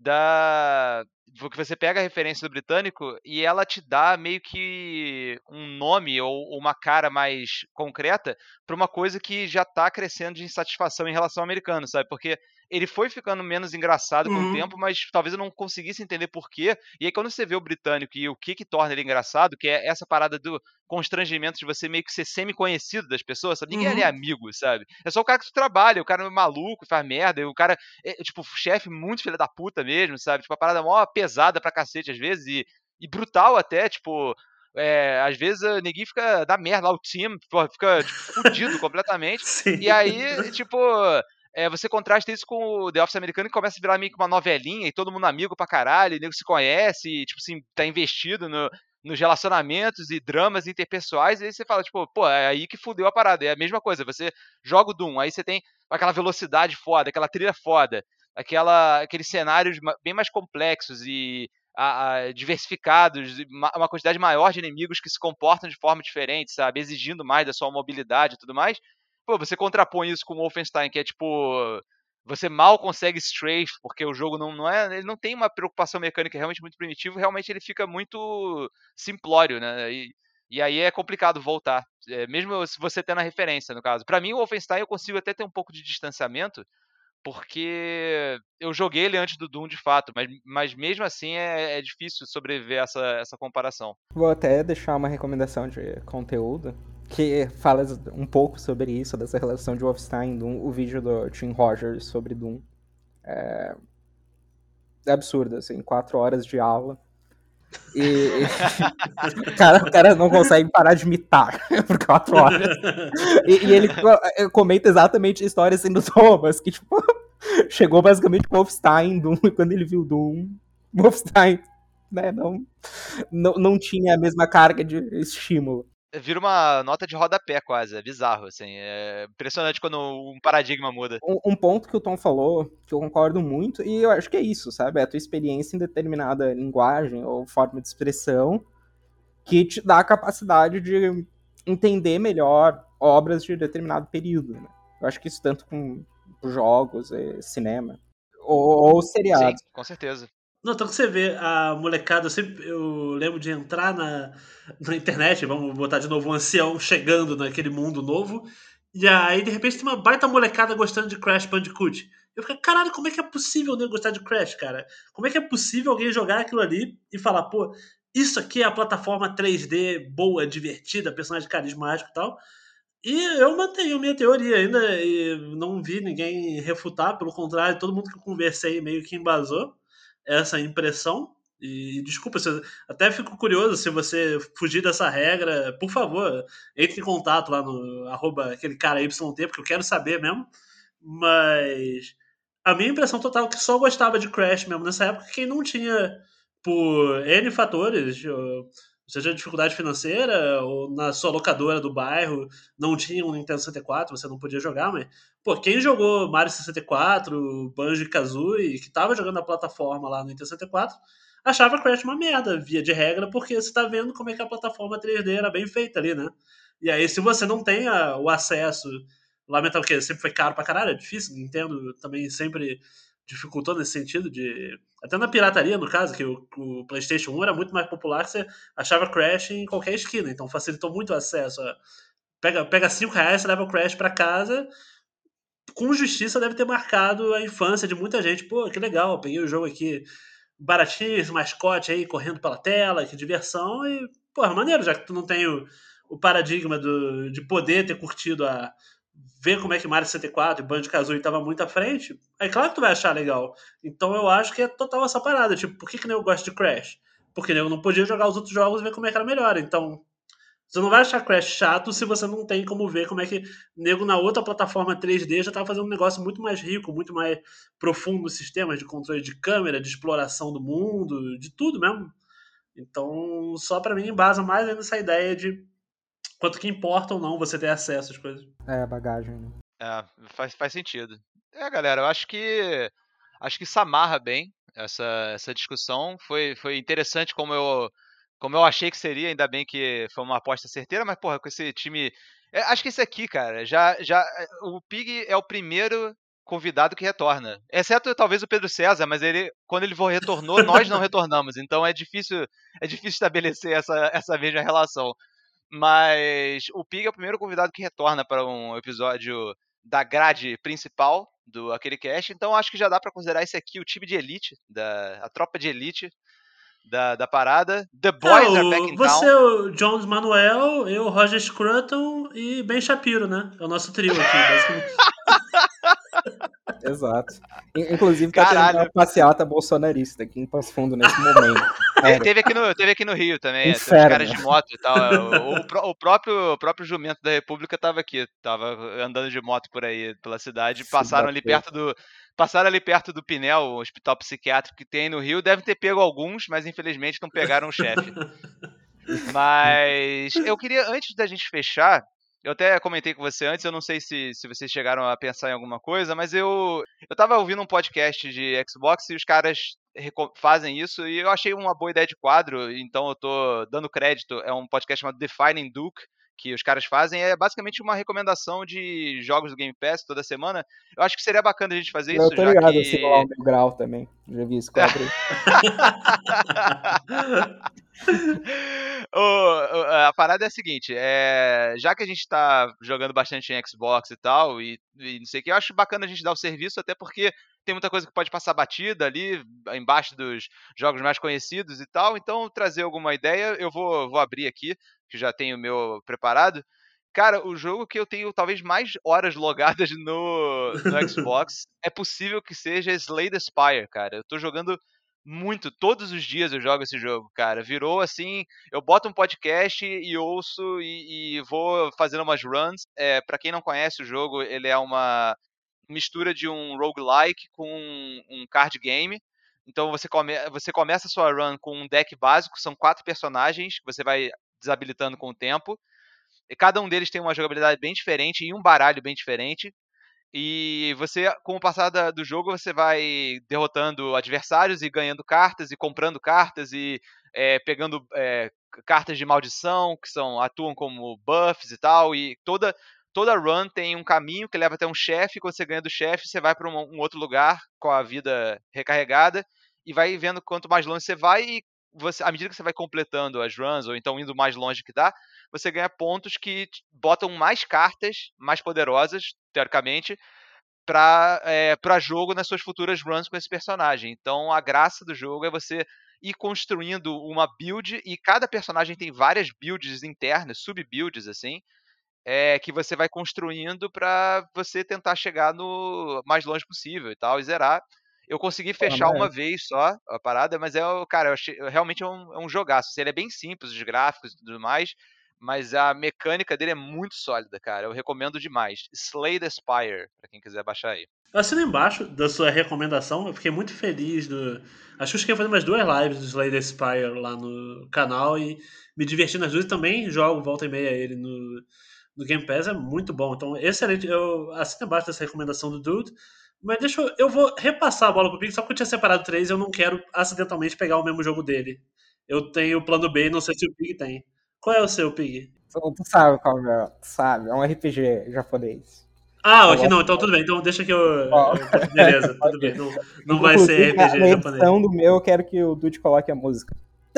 da que você pega a referência do britânico e ela te dá meio que um nome ou uma cara mais concreta para uma coisa que já tá crescendo de insatisfação em relação ao americano, sabe? Porque ele foi ficando menos engraçado com o Uhum. tempo, mas talvez eu não conseguisse entender por quê. E aí quando você vê o britânico e o que que torna ele engraçado, que é essa parada do constrangimento de você meio que ser semi-conhecido das pessoas, sabe? Ninguém ali é Uhum. amigo, sabe? É só o cara que tu trabalha, o cara é maluco, faz merda, e o cara é, tipo, chefe muito filha da puta mesmo, sabe? Tipo, a parada mó pesada pra cacete às vezes e, e brutal até, tipo... É, às vezes a neguinho fica da merda lá, o time porra, fica tipo, fudido completamente. Sim. E aí, tipo, é, você contrasta isso com o The Office americano que começa a virar meio que uma novelinha e todo mundo amigo pra caralho, e nego se conhece, e tipo assim, tá investido no, nos relacionamentos e dramas interpessoais, e aí você fala, tipo, pô, é aí que fudeu a parada. É a mesma coisa, você joga o Doom, aí você tem aquela velocidade foda, aquela trilha foda, aquela, aqueles cenários bem mais complexos e a, a, diversificados, uma quantidade maior de inimigos que se comportam de forma diferente, sabe? Exigindo mais da sua mobilidade e tudo mais. Pô, você contrapõe isso com o Wolfenstein, que é tipo... Você mal consegue strafe, porque o jogo não, não é... Ele não tem uma preocupação mecânica realmente muito primitiva, realmente ele fica muito simplório, né? E, e aí é complicado voltar. É, mesmo se você tendo a referência, no caso. Pra mim, o Wolfenstein eu consigo até ter um pouco de distanciamento, porque eu joguei ele antes do Doom de fato, mas, mas mesmo assim é, é difícil sobreviver a essa, essa comparação. Vou até deixar uma recomendação de conteúdo que fala um pouco sobre isso, dessa relação de Wolfenstein e Doom, o vídeo do Tim Rogers sobre Doom. É, é absurdo, assim, quatro horas de aula. E, e o, cara, o cara não consegue parar de mitar por quatro horas. E, e ele comenta exatamente a história assim do Thomas, que tipo, chegou basicamente com Wolfenstein, Doom, e quando ele viu Doom, Wolfenstein, né, não, não, não tinha a mesma carga de estímulo. Vira uma nota de rodapé quase, é bizarro, assim, é impressionante quando um paradigma muda. Um, um ponto que o Tom falou, que eu concordo muito, e eu acho que é isso, sabe, é a tua experiência em determinada linguagem ou forma de expressão que te dá a capacidade de entender melhor obras de determinado período, né? Eu acho que isso tanto com jogos, cinema, ou, ou seriados. Sim, com certeza. Não, então que você vê a molecada, eu sempre eu lembro de entrar na, na internet, vamos botar de novo um ancião chegando naquele mundo novo, e aí de repente tem uma baita molecada gostando de Crash Bandicoot. Eu fico, caralho, como é que é possível eu gostar de Crash, cara? Como é que é possível alguém jogar aquilo ali e falar, pô, isso aqui é a plataforma três D boa, divertida, personagem carismático e tal? E eu mantenho minha teoria ainda e não vi ninguém refutar, pelo contrário, todo mundo que eu conversei meio que embasou essa impressão. E desculpa, até fico curioso se você fugir dessa regra, por favor, entre em contato lá no arroba aquele cara Y T, porque eu quero saber mesmo. Mas a minha impressão total é que só gostava de Crash mesmo nessa época quem não tinha, por N fatores, seja dificuldade financeira ou na sua locadora do bairro não tinha um Nintendo sessenta e quatro, você não podia jogar, mas pô, quem jogou Mario sessenta e quatro, Banjo-Kazooie, que tava jogando a plataforma lá no Nintendo sessenta e quatro, achava Crash uma merda, via de regra, porque você tá vendo como é que a plataforma três D era bem feita ali, né? E aí, se você não tem a, o acesso, lamentável que sempre foi caro pra caralho, é difícil, Nintendo também sempre dificultou nesse sentido de... Até na pirataria, no caso, que o, o PlayStation um era muito mais popular, você achava Crash em qualquer esquina, então facilitou muito o acesso. A... Pega, pega cinco reais, você leva o Crash pra casa, com justiça deve ter marcado a infância de muita gente. Pô, que legal, peguei o jogo aqui baratinho, esse mascote aí correndo pela tela, que diversão, e, pô, maneiro, já que tu não tem o, o paradigma do, de poder ter curtido a... ver como é que Mario sessenta e quatro e Banjo-Kazooie tava muito à frente, é claro que tu vai achar legal. Então eu acho que é total essa parada. Tipo, por que, que nem eu gosto de Crash? porque eu não podia jogar os outros jogos e ver como é que era melhor. Então, você não vai achar Crash chato se você não tem como ver como é que nego na outra plataforma três D já tava fazendo um negócio muito mais rico, muito mais profundo nos sistemas de controle de câmera, de exploração do mundo, de tudo mesmo. Então, só pra mim embasa mais ainda essa ideia de quanto que importa ou não você ter acesso às coisas. É, bagagem, né? É, faz, faz sentido. É, galera, eu acho que acho que se amarra bem essa, essa discussão. Foi, foi interessante como eu, como eu achei que seria, ainda bem que foi uma aposta certeira, mas, porra, com esse time. É, acho que esse aqui, cara, já, já. O Pig é o primeiro convidado que retorna. Exceto talvez o Pedro César, mas ele, quando ele retornou, nós não retornamos. Então é difícil, é difícil estabelecer essa, essa mesma relação. Mas o Pig é o primeiro convidado que retorna para um episódio da grade principal do aquele cast, então acho que já dá para considerar esse aqui o time de elite, da, a tropa de elite da, da parada. The Boys é, are back in você town. é o Jones Manuel, eu, Roger Scruton e Ben Shapiro, né? É o nosso trio aqui, basicamente. Exato. Inclusive tá Caralho. tendo uma passeata bolsonarista aqui em Passo Fundo nesse momento. Te, teve, aqui no, teve aqui no Rio também, é, tem uns caras de moto e tal. O, o, o, próprio, o próprio jumento da República tava aqui, tava andando de moto por aí pela cidade, passaram ali perto do. Passaram ali perto do Pinel, o hospital psiquiátrico que tem no Rio, devem ter pego alguns, mas infelizmente não pegaram o chefe. Mas eu queria, antes da gente fechar, eu até comentei com você antes, eu não sei se, se vocês chegaram a pensar em alguma coisa, mas eu, eu tava ouvindo um podcast de Xbox e os caras fazem isso e eu achei uma boa ideia de quadro, então eu tô dando crédito, é um podcast chamado Defining Duke, que os caras fazem, é basicamente uma recomendação de jogos do Game Pass toda semana. Eu acho que seria bacana a gente fazer eu isso, tô já ligado, que... Eu sigo lá o Mil Grau também, já vi esse quadro aí. o, a parada é a seguinte, é, já que a gente tá jogando bastante em Xbox e tal, e, e não sei o que, eu acho bacana a gente dar o serviço, até porque tem muita coisa que pode passar batida ali, embaixo dos jogos mais conhecidos e tal, então trazer alguma ideia, eu vou, vou abrir aqui, que já tenho o meu preparado. Cara, o jogo que eu tenho talvez mais horas logadas no, no Xbox, é possível que seja Slay the Spire, cara. Eu tô jogando muito, todos os dias eu jogo esse jogo, cara. Virou assim, eu boto um podcast e ouço e, e vou fazendo umas runs. É, para quem não conhece o jogo, ele é uma mistura de um roguelike com um, um card game. Então você, come, você começa a sua run com um deck básico, são quatro personagens que você vai desabilitando com o tempo. E cada um deles tem uma jogabilidade bem diferente e um baralho bem diferente. E você, com o passar da, do jogo, você vai derrotando adversários e ganhando cartas e comprando cartas e é, pegando é, cartas de maldição que são, atuam como buffs e tal. E toda, toda run tem um caminho que leva até um chefe. Quando você ganha do chefe, você vai para um, um outro lugar com a vida recarregada e vai vendo quanto mais longe você vai. E você, à medida que você vai completando as runs, ou então indo mais longe que dá, você ganha pontos que botam mais cartas, mais poderosas, teoricamente, para é, para jogo nas suas futuras runs com esse personagem. Então a graça do jogo é você ir construindo uma build, e cada personagem tem várias builds internas, sub-builds assim, é, que você vai construindo para você tentar chegar no mais longe possível e tal, e zerar. Eu consegui fechar Ah, uma é. vez só a parada, mas é, cara, eu achei, realmente é um, é um jogaço. Ele é bem simples, os gráficos e tudo mais, mas a mecânica dele é muito sólida, cara. Eu recomendo demais. Slay the Spire, pra quem quiser baixar aí. Eu assino embaixo da sua recomendação, eu fiquei muito feliz do. Acho que eu cheguei a fazer umas duas lives do Slay the Spire lá no canal e me diverti nas duas e também jogo volta e meia ele no, no Game Pass, é muito bom. Então, excelente. Eu assino embaixo dessa recomendação do Dude. Mas deixa eu. Eu vou repassar a bola pro Pig, só porque eu tinha separado três e eu não quero acidentalmente pegar o mesmo jogo dele. Eu tenho o plano B, não sei se o Pig tem. Qual é o seu, Pig? Tu, tu sabe qual é, tu sabe, é um R P G japonês. Ah, Eu ok, gosto- não, então tudo bem. Então deixa que eu. Ó. eu- Beleza, tudo Ok. bem. Não, não vai ser Inclusive, R P na, G na japonês. edição do meu, eu quero que o Dude coloque a música.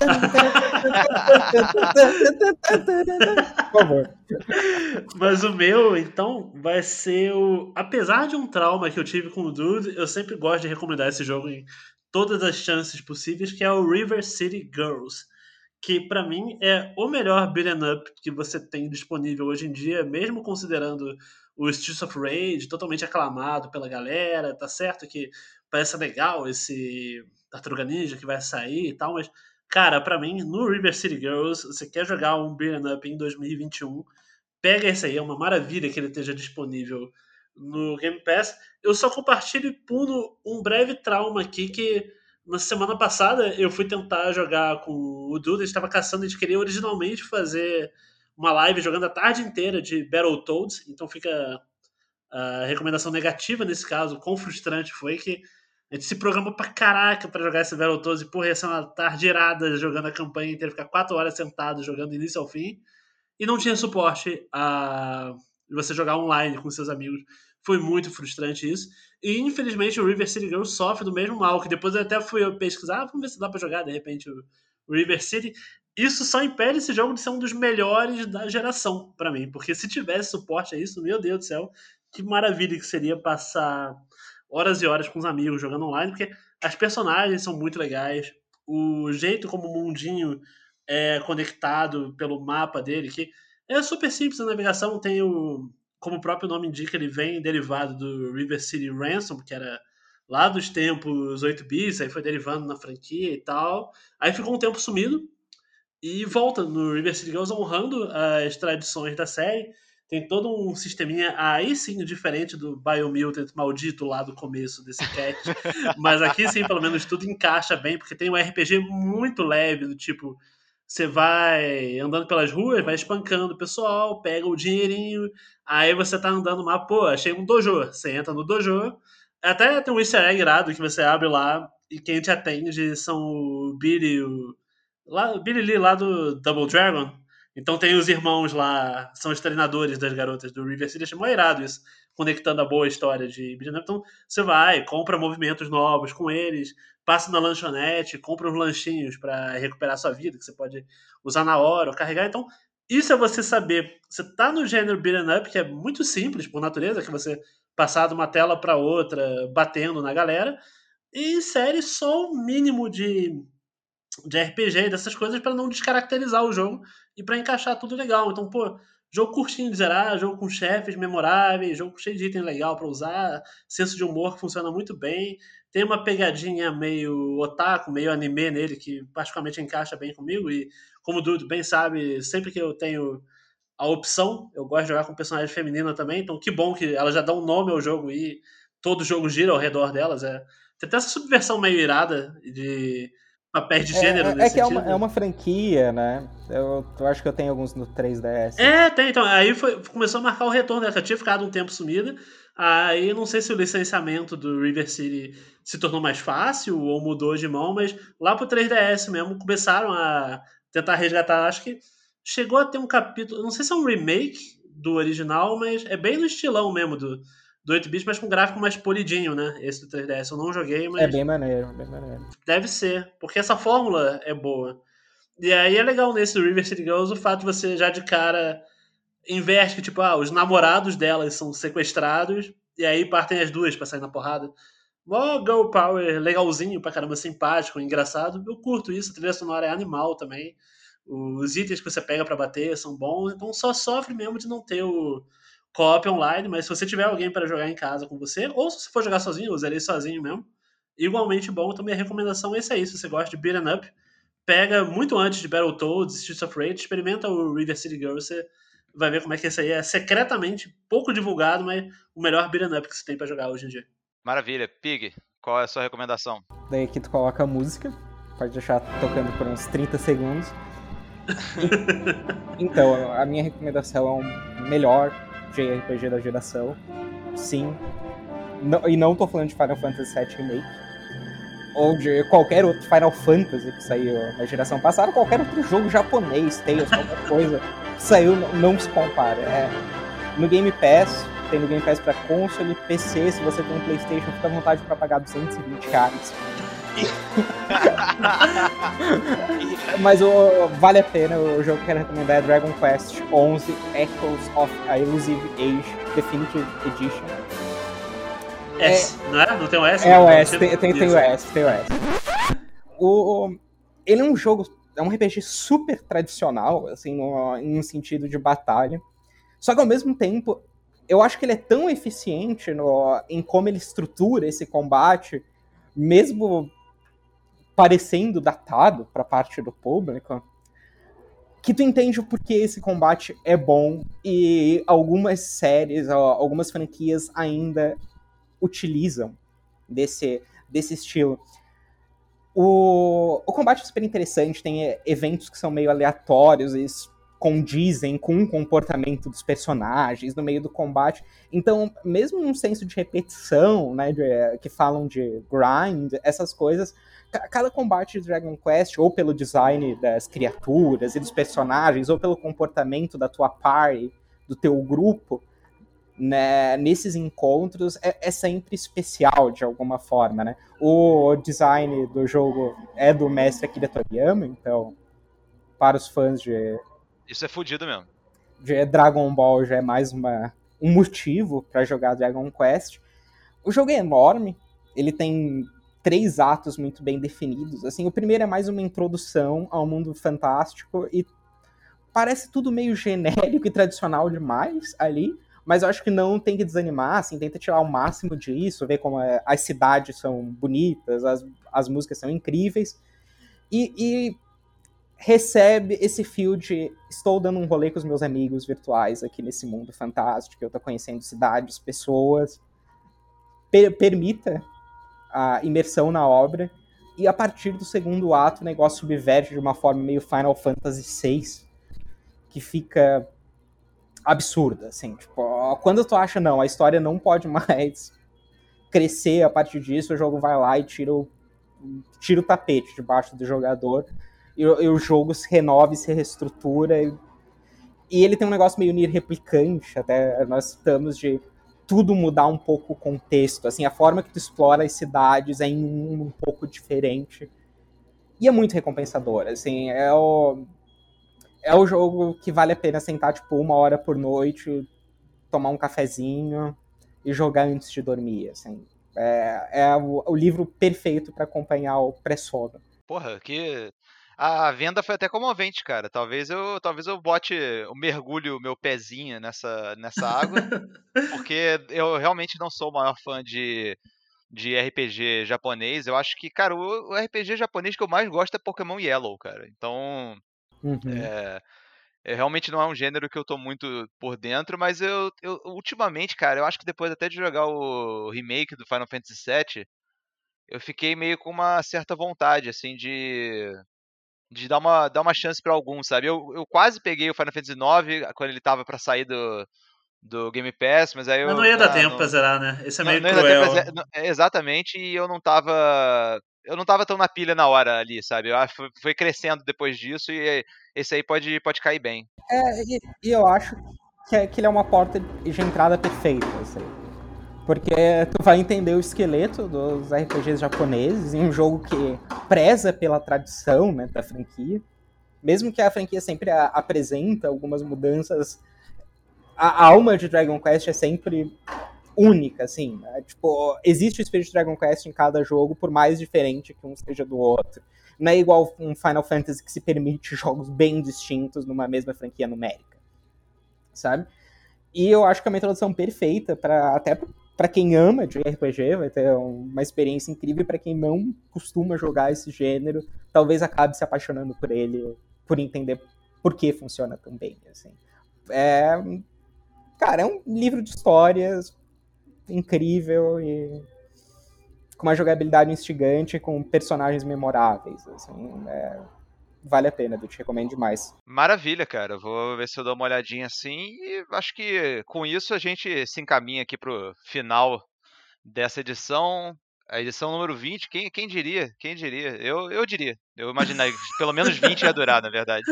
Por favor. Mas o meu, então, vai ser o. Apesar de um trauma que eu tive com o Dude, eu sempre gosto de recomendar esse jogo em todas as chances possíveis, que é o River City Girls. Que pra mim é o melhor beat'em up que você tem disponível hoje em dia, mesmo considerando o Streets of Rage, totalmente aclamado pela galera, tá certo que parece legal esse Tartaruga Ninja que vai sair e tal, mas Cara, pra mim, no River City Girls, você quer jogar um beat'em up em dois mil e vinte e um, pega esse aí, é uma maravilha que ele esteja disponível no Game Pass. Eu só compartilho e pulo um breve trauma aqui que na semana passada eu fui tentar jogar com o Duda, a gente estava caçando, a gente queria originalmente fazer uma live jogando a tarde inteira de Battletoads, então fica a recomendação negativa nesse caso, quão frustrante foi que a gente se programou pra caraca pra jogar esse Battletoads e, porra, ia ser uma tarde irada jogando a campanha inteira, ficar quatro horas sentado jogando do início ao fim, e não tinha suporte a você jogar online com seus amigos. Foi muito frustrante isso. E infelizmente o River City Girls sofre do mesmo mal, que depois eu até fui pesquisar, ah, vamos ver se dá pra jogar de repente o River City. Isso só impede esse jogo de ser um dos melhores da geração pra mim, porque se tivesse suporte a isso, meu Deus do céu, que maravilha que seria passar horas e horas com os amigos jogando online, porque as personagens são muito legais, o jeito como o mundinho é conectado pelo mapa dele, que é super simples a navegação, tem o, como o próprio nome indica, ele vem derivado do River City Ransom, que era lá dos tempos oito bits, aí foi derivando na franquia e tal, aí ficou um tempo sumido, e volta no River City Girls honrando as tradições da série. Tem todo um sisteminha aí sim diferente do Biomutant maldito lá do começo desse cast. Mas aqui sim, pelo menos tudo encaixa bem, porque tem um R P G muito leve, do tipo, você vai andando pelas ruas, vai espancando o pessoal, pega o dinheirinho, aí você tá andando lá, pô, achei um dojo. Você entra no dojo, até tem um easter egg irado que você abre lá, e quem te atende são o Billy, o lá, Billy Lee lá do Double Dragon. Então tem os irmãos lá, são os treinadores das garotas do River City. Achei mó irado isso, conectando a boa história de Beat'em Up. Então você vai, compra movimentos novos com eles, passa na lanchonete, compra uns lanchinhos para recuperar sua vida, que você pode usar na hora ou carregar. Então isso é você saber, você tá no gênero Beat'em Up, que é muito simples por natureza, que você passar de uma tela para outra, batendo na galera, e insere só o mínimo de de R P G, dessas coisas, para não descaracterizar o jogo e para encaixar tudo legal. Então, pô, jogo curtinho de zerar, jogo com chefes memoráveis, jogo cheio de item legal para usar, senso de humor que funciona muito bem. Tem uma pegadinha meio otaku, meio anime nele, que particularmente encaixa bem comigo. E, como o Dudu bem sabe, sempre que eu tenho a opção, eu gosto de jogar com personagem feminina também. Então, que bom que ela já dá um nome ao jogo e todo jogo gira ao redor delas. É. Tem até essa subversão meio irada de papéis de gênero É, é, é nesse que é sentido. uma, é uma franquia, né? Eu, eu acho que eu tenho alguns no três D S. É, tem, então. Aí foi, começou a marcar o retorno dela, que eu tinha ficado um tempo sumida. Aí não sei se o licenciamento do River City se tornou mais fácil ou mudou de mão, mas lá pro três D S mesmo começaram a tentar resgatar. Acho que chegou a ter um capítulo, não sei se é um remake do original, mas é bem no estilão mesmo do, do oito bits, mas com gráfico mais polidinho, né? Esse do três D S. Eu não joguei, mas É bem maneiro, bem maneiro. deve ser, porque essa fórmula é boa. E aí é legal nesse River City Girls o fato de você já de cara inverte que, tipo, ah, os namorados delas são sequestrados e aí partem as duas pra sair na porrada. Mó girl power legalzinho pra caramba, simpático, engraçado. Eu curto isso, a trilha sonora é animal também. Os itens que você pega pra bater são bons, então só sofre mesmo de não ter o co-op online, mas se você tiver alguém para jogar em casa com você, ou se você for jogar sozinho, eu usarei sozinho mesmo, igualmente bom. Então minha recomendação é essa aí, se você gosta de beat'em up, pega muito antes de Battletoads, Streets of Rage, experimenta o River City Girls, você vai ver como é que esse aí é secretamente pouco divulgado, mas o melhor beat'em up que você tem pra jogar hoje em dia. Maravilha. Pig, qual é a sua recomendação? Daí aqui tu coloca a música, pode deixar tocando por uns trinta segundos. E, então, a minha recomendação é o melhor J R P G da geração. Sim. Não, e não tô falando de Final Fantasy sete Remake. Ou de qualquer outro Final Fantasy que saiu na geração passada, qualquer outro jogo japonês, Tales, qualquer coisa que saiu, não se compara. É, no Game Pass, tem no Game Pass pra console, P C, se você tem um PlayStation, fica à vontade pra pagar duzentos e vinte reais. Mas o, vale a pena, o jogo que eu quero recomendar é Dragon Quest onze Echoes of a Elusive Age Definitive Edition. S, é, não é? Não tem o S? É o S, tem, tem, tem o S, tem o S. O, o, ele é um jogo, é um R P G super tradicional, assim, no, em um sentido de batalha. Só que ao mesmo tempo, eu acho que ele é tão eficiente no, em como ele estrutura esse combate, mesmo parecendo datado pra parte do público, que tu entende o porquê esse combate é bom e algumas séries, algumas franquias ainda utilizam desse, desse estilo. O, o combate é super interessante, tem eventos que são meio aleatórios, eles condizem com o comportamento dos personagens no meio do combate. Então, mesmo num senso de repetição, né, de, que falam de grind, essas coisas, cada combate de Dragon Quest, ou pelo design das criaturas e dos personagens, ou pelo comportamento da tua party, do teu grupo, né, nesses encontros, é, é sempre especial de alguma forma, né? O design do jogo é do mestre Akira Toriyama, então, para os fãs de... Isso é fodido mesmo. De Dragon Ball já é mais uma, um motivo para jogar Dragon Quest. O jogo é enorme, ele tem três atos muito bem definidos. Assim, o primeiro é mais uma introdução ao mundo fantástico e parece tudo meio genérico e tradicional demais ali, mas eu acho que não tem que desanimar, assim, tenta tirar o máximo disso, ver como é, as cidades são bonitas, as, as músicas são incríveis, e, e recebe esse feel de estou dando um rolê com os meus amigos virtuais aqui nesse mundo fantástico, eu tô conhecendo cidades, pessoas, per- permita a imersão na obra, e a partir do segundo ato o negócio subverte de uma forma meio Final Fantasy seis, que fica absurda, assim, tipo, quando tu acha, não, a história não pode mais crescer a partir disso, o jogo vai lá e tira o, tira o tapete debaixo do jogador, e, e o jogo se renova e se reestrutura, e, e ele tem um negócio meio Nier replicante, até nós estamos de tudo mudar um pouco o contexto, assim, a forma que tu explora as cidades é em um, um pouco diferente, e é muito recompensador, assim, é o... É o jogo que vale a pena sentar, tipo, uma hora por noite, tomar um cafezinho e jogar antes de dormir, assim. É, é o, o livro perfeito para acompanhar o pré-sono. Porra, que... A venda foi até comovente, cara. Talvez eu, talvez eu bote, eu mergulho o meu pezinho nessa, nessa água, porque eu realmente não sou o maior fã de, de R P G japonês. Eu acho que, cara, o, o R P G japonês que eu mais gosto é Pokémon Yellow, cara. Então, Uhum. é... É, realmente não é um gênero que eu tô muito por dentro, mas eu, eu ultimamente, cara, eu acho que depois até de jogar o remake do Final Fantasy sete, eu fiquei meio com uma certa vontade, assim, de, de dar, uma, dar uma chance pra algum, sabe? Eu, eu quase peguei o Final Fantasy nove quando ele tava pra sair do, do Game Pass, mas aí Mas não eu... ia dar Ah, tempo pra não, zerar, né? Esse é não, meio não ia dar tempo pra cruel. ze- não- é, exatamente, e eu não tava... Eu não tava tão na pilha na hora ali, sabe? Eu acho que foi- foi crescendo depois disso e esse aí pode, pode cair bem. É, e, e eu acho que, é, que ele é uma porta de entrada perfeita, assim. Porque tu vai entender o esqueleto dos R P Gs japoneses em um jogo que preza pela tradição, né, da franquia. Mesmo que a franquia sempre a, apresenta algumas mudanças, a, a alma de Dragon Quest é sempre única, assim, né? Tipo, existe o espírito de Dragon Quest em cada jogo, por mais diferente que um seja do outro. Não é igual um Final Fantasy que se permite jogos bem distintos numa mesma franquia numérica, sabe? E eu acho que é uma introdução perfeita para até para quem ama de R P G, vai ter uma experiência incrível, e para quem não costuma jogar esse gênero, talvez acabe se apaixonando por ele, por entender por que funciona tão bem, assim. É, cara, é um livro de histórias incrível e com uma jogabilidade instigante, com personagens memoráveis, assim, é, vale a pena, eu te recomendo demais. Maravilha, cara. Eu vou ver se eu dou uma olhadinha assim e acho que com isso a gente se encaminha aqui pro final dessa edição, a edição número vinte. Quem, quem diria? Quem diria? Eu, eu diria. Eu imaginei que pelo menos vinte ia durar, na verdade.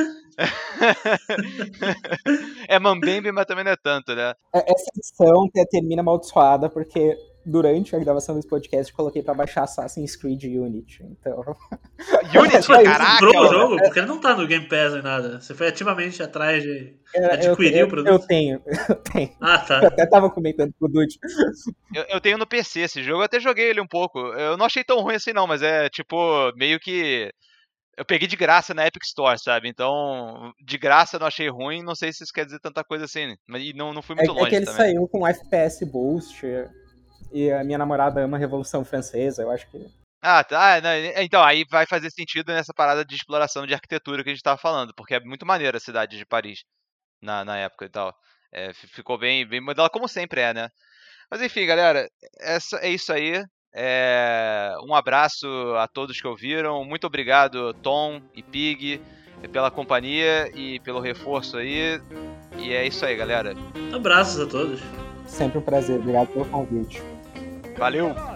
É mambembe, mas também não é tanto, né? Essa edição termina amaldiçoada porque durante a gravação desse podcast eu coloquei pra baixar Assassin's Creed Unity, então... Unity, Mas tu caraca! comprou o ó. jogo? Porque ele não tá no Game Pass nem nada. Você foi ativamente atrás de É, eu, adquirir eu, o produto? eu tenho, eu tenho. Ah, Eu tá. até tava comentando com o Dude. Eu, eu tenho no P C esse jogo, eu até joguei ele um pouco. Eu não achei tão ruim assim não, mas é tipo, meio que... Eu peguei de graça na Epic Store, sabe? Então, de graça eu não achei ruim, não sei se isso quer dizer tanta coisa assim. Mas e não, não fui É, muito é que longe ele também. saiu com F P S Boost e a minha namorada ama a Revolução Francesa, eu acho que Ah, tá. Ah, não, então, aí vai fazer sentido nessa parada de exploração de arquitetura que a gente tava falando, porque é muito maneira a cidade de Paris na, na época e tal. É, ficou bem, bem modela como sempre é, né? Mas enfim, galera, essa, é isso aí. É, um abraço a todos que ouviram. Muito obrigado, Tom e Pig, pela companhia e pelo reforço aí. E é isso aí, galera. Abraços a todos. Sempre um prazer. Obrigado pelo convite. Valeu!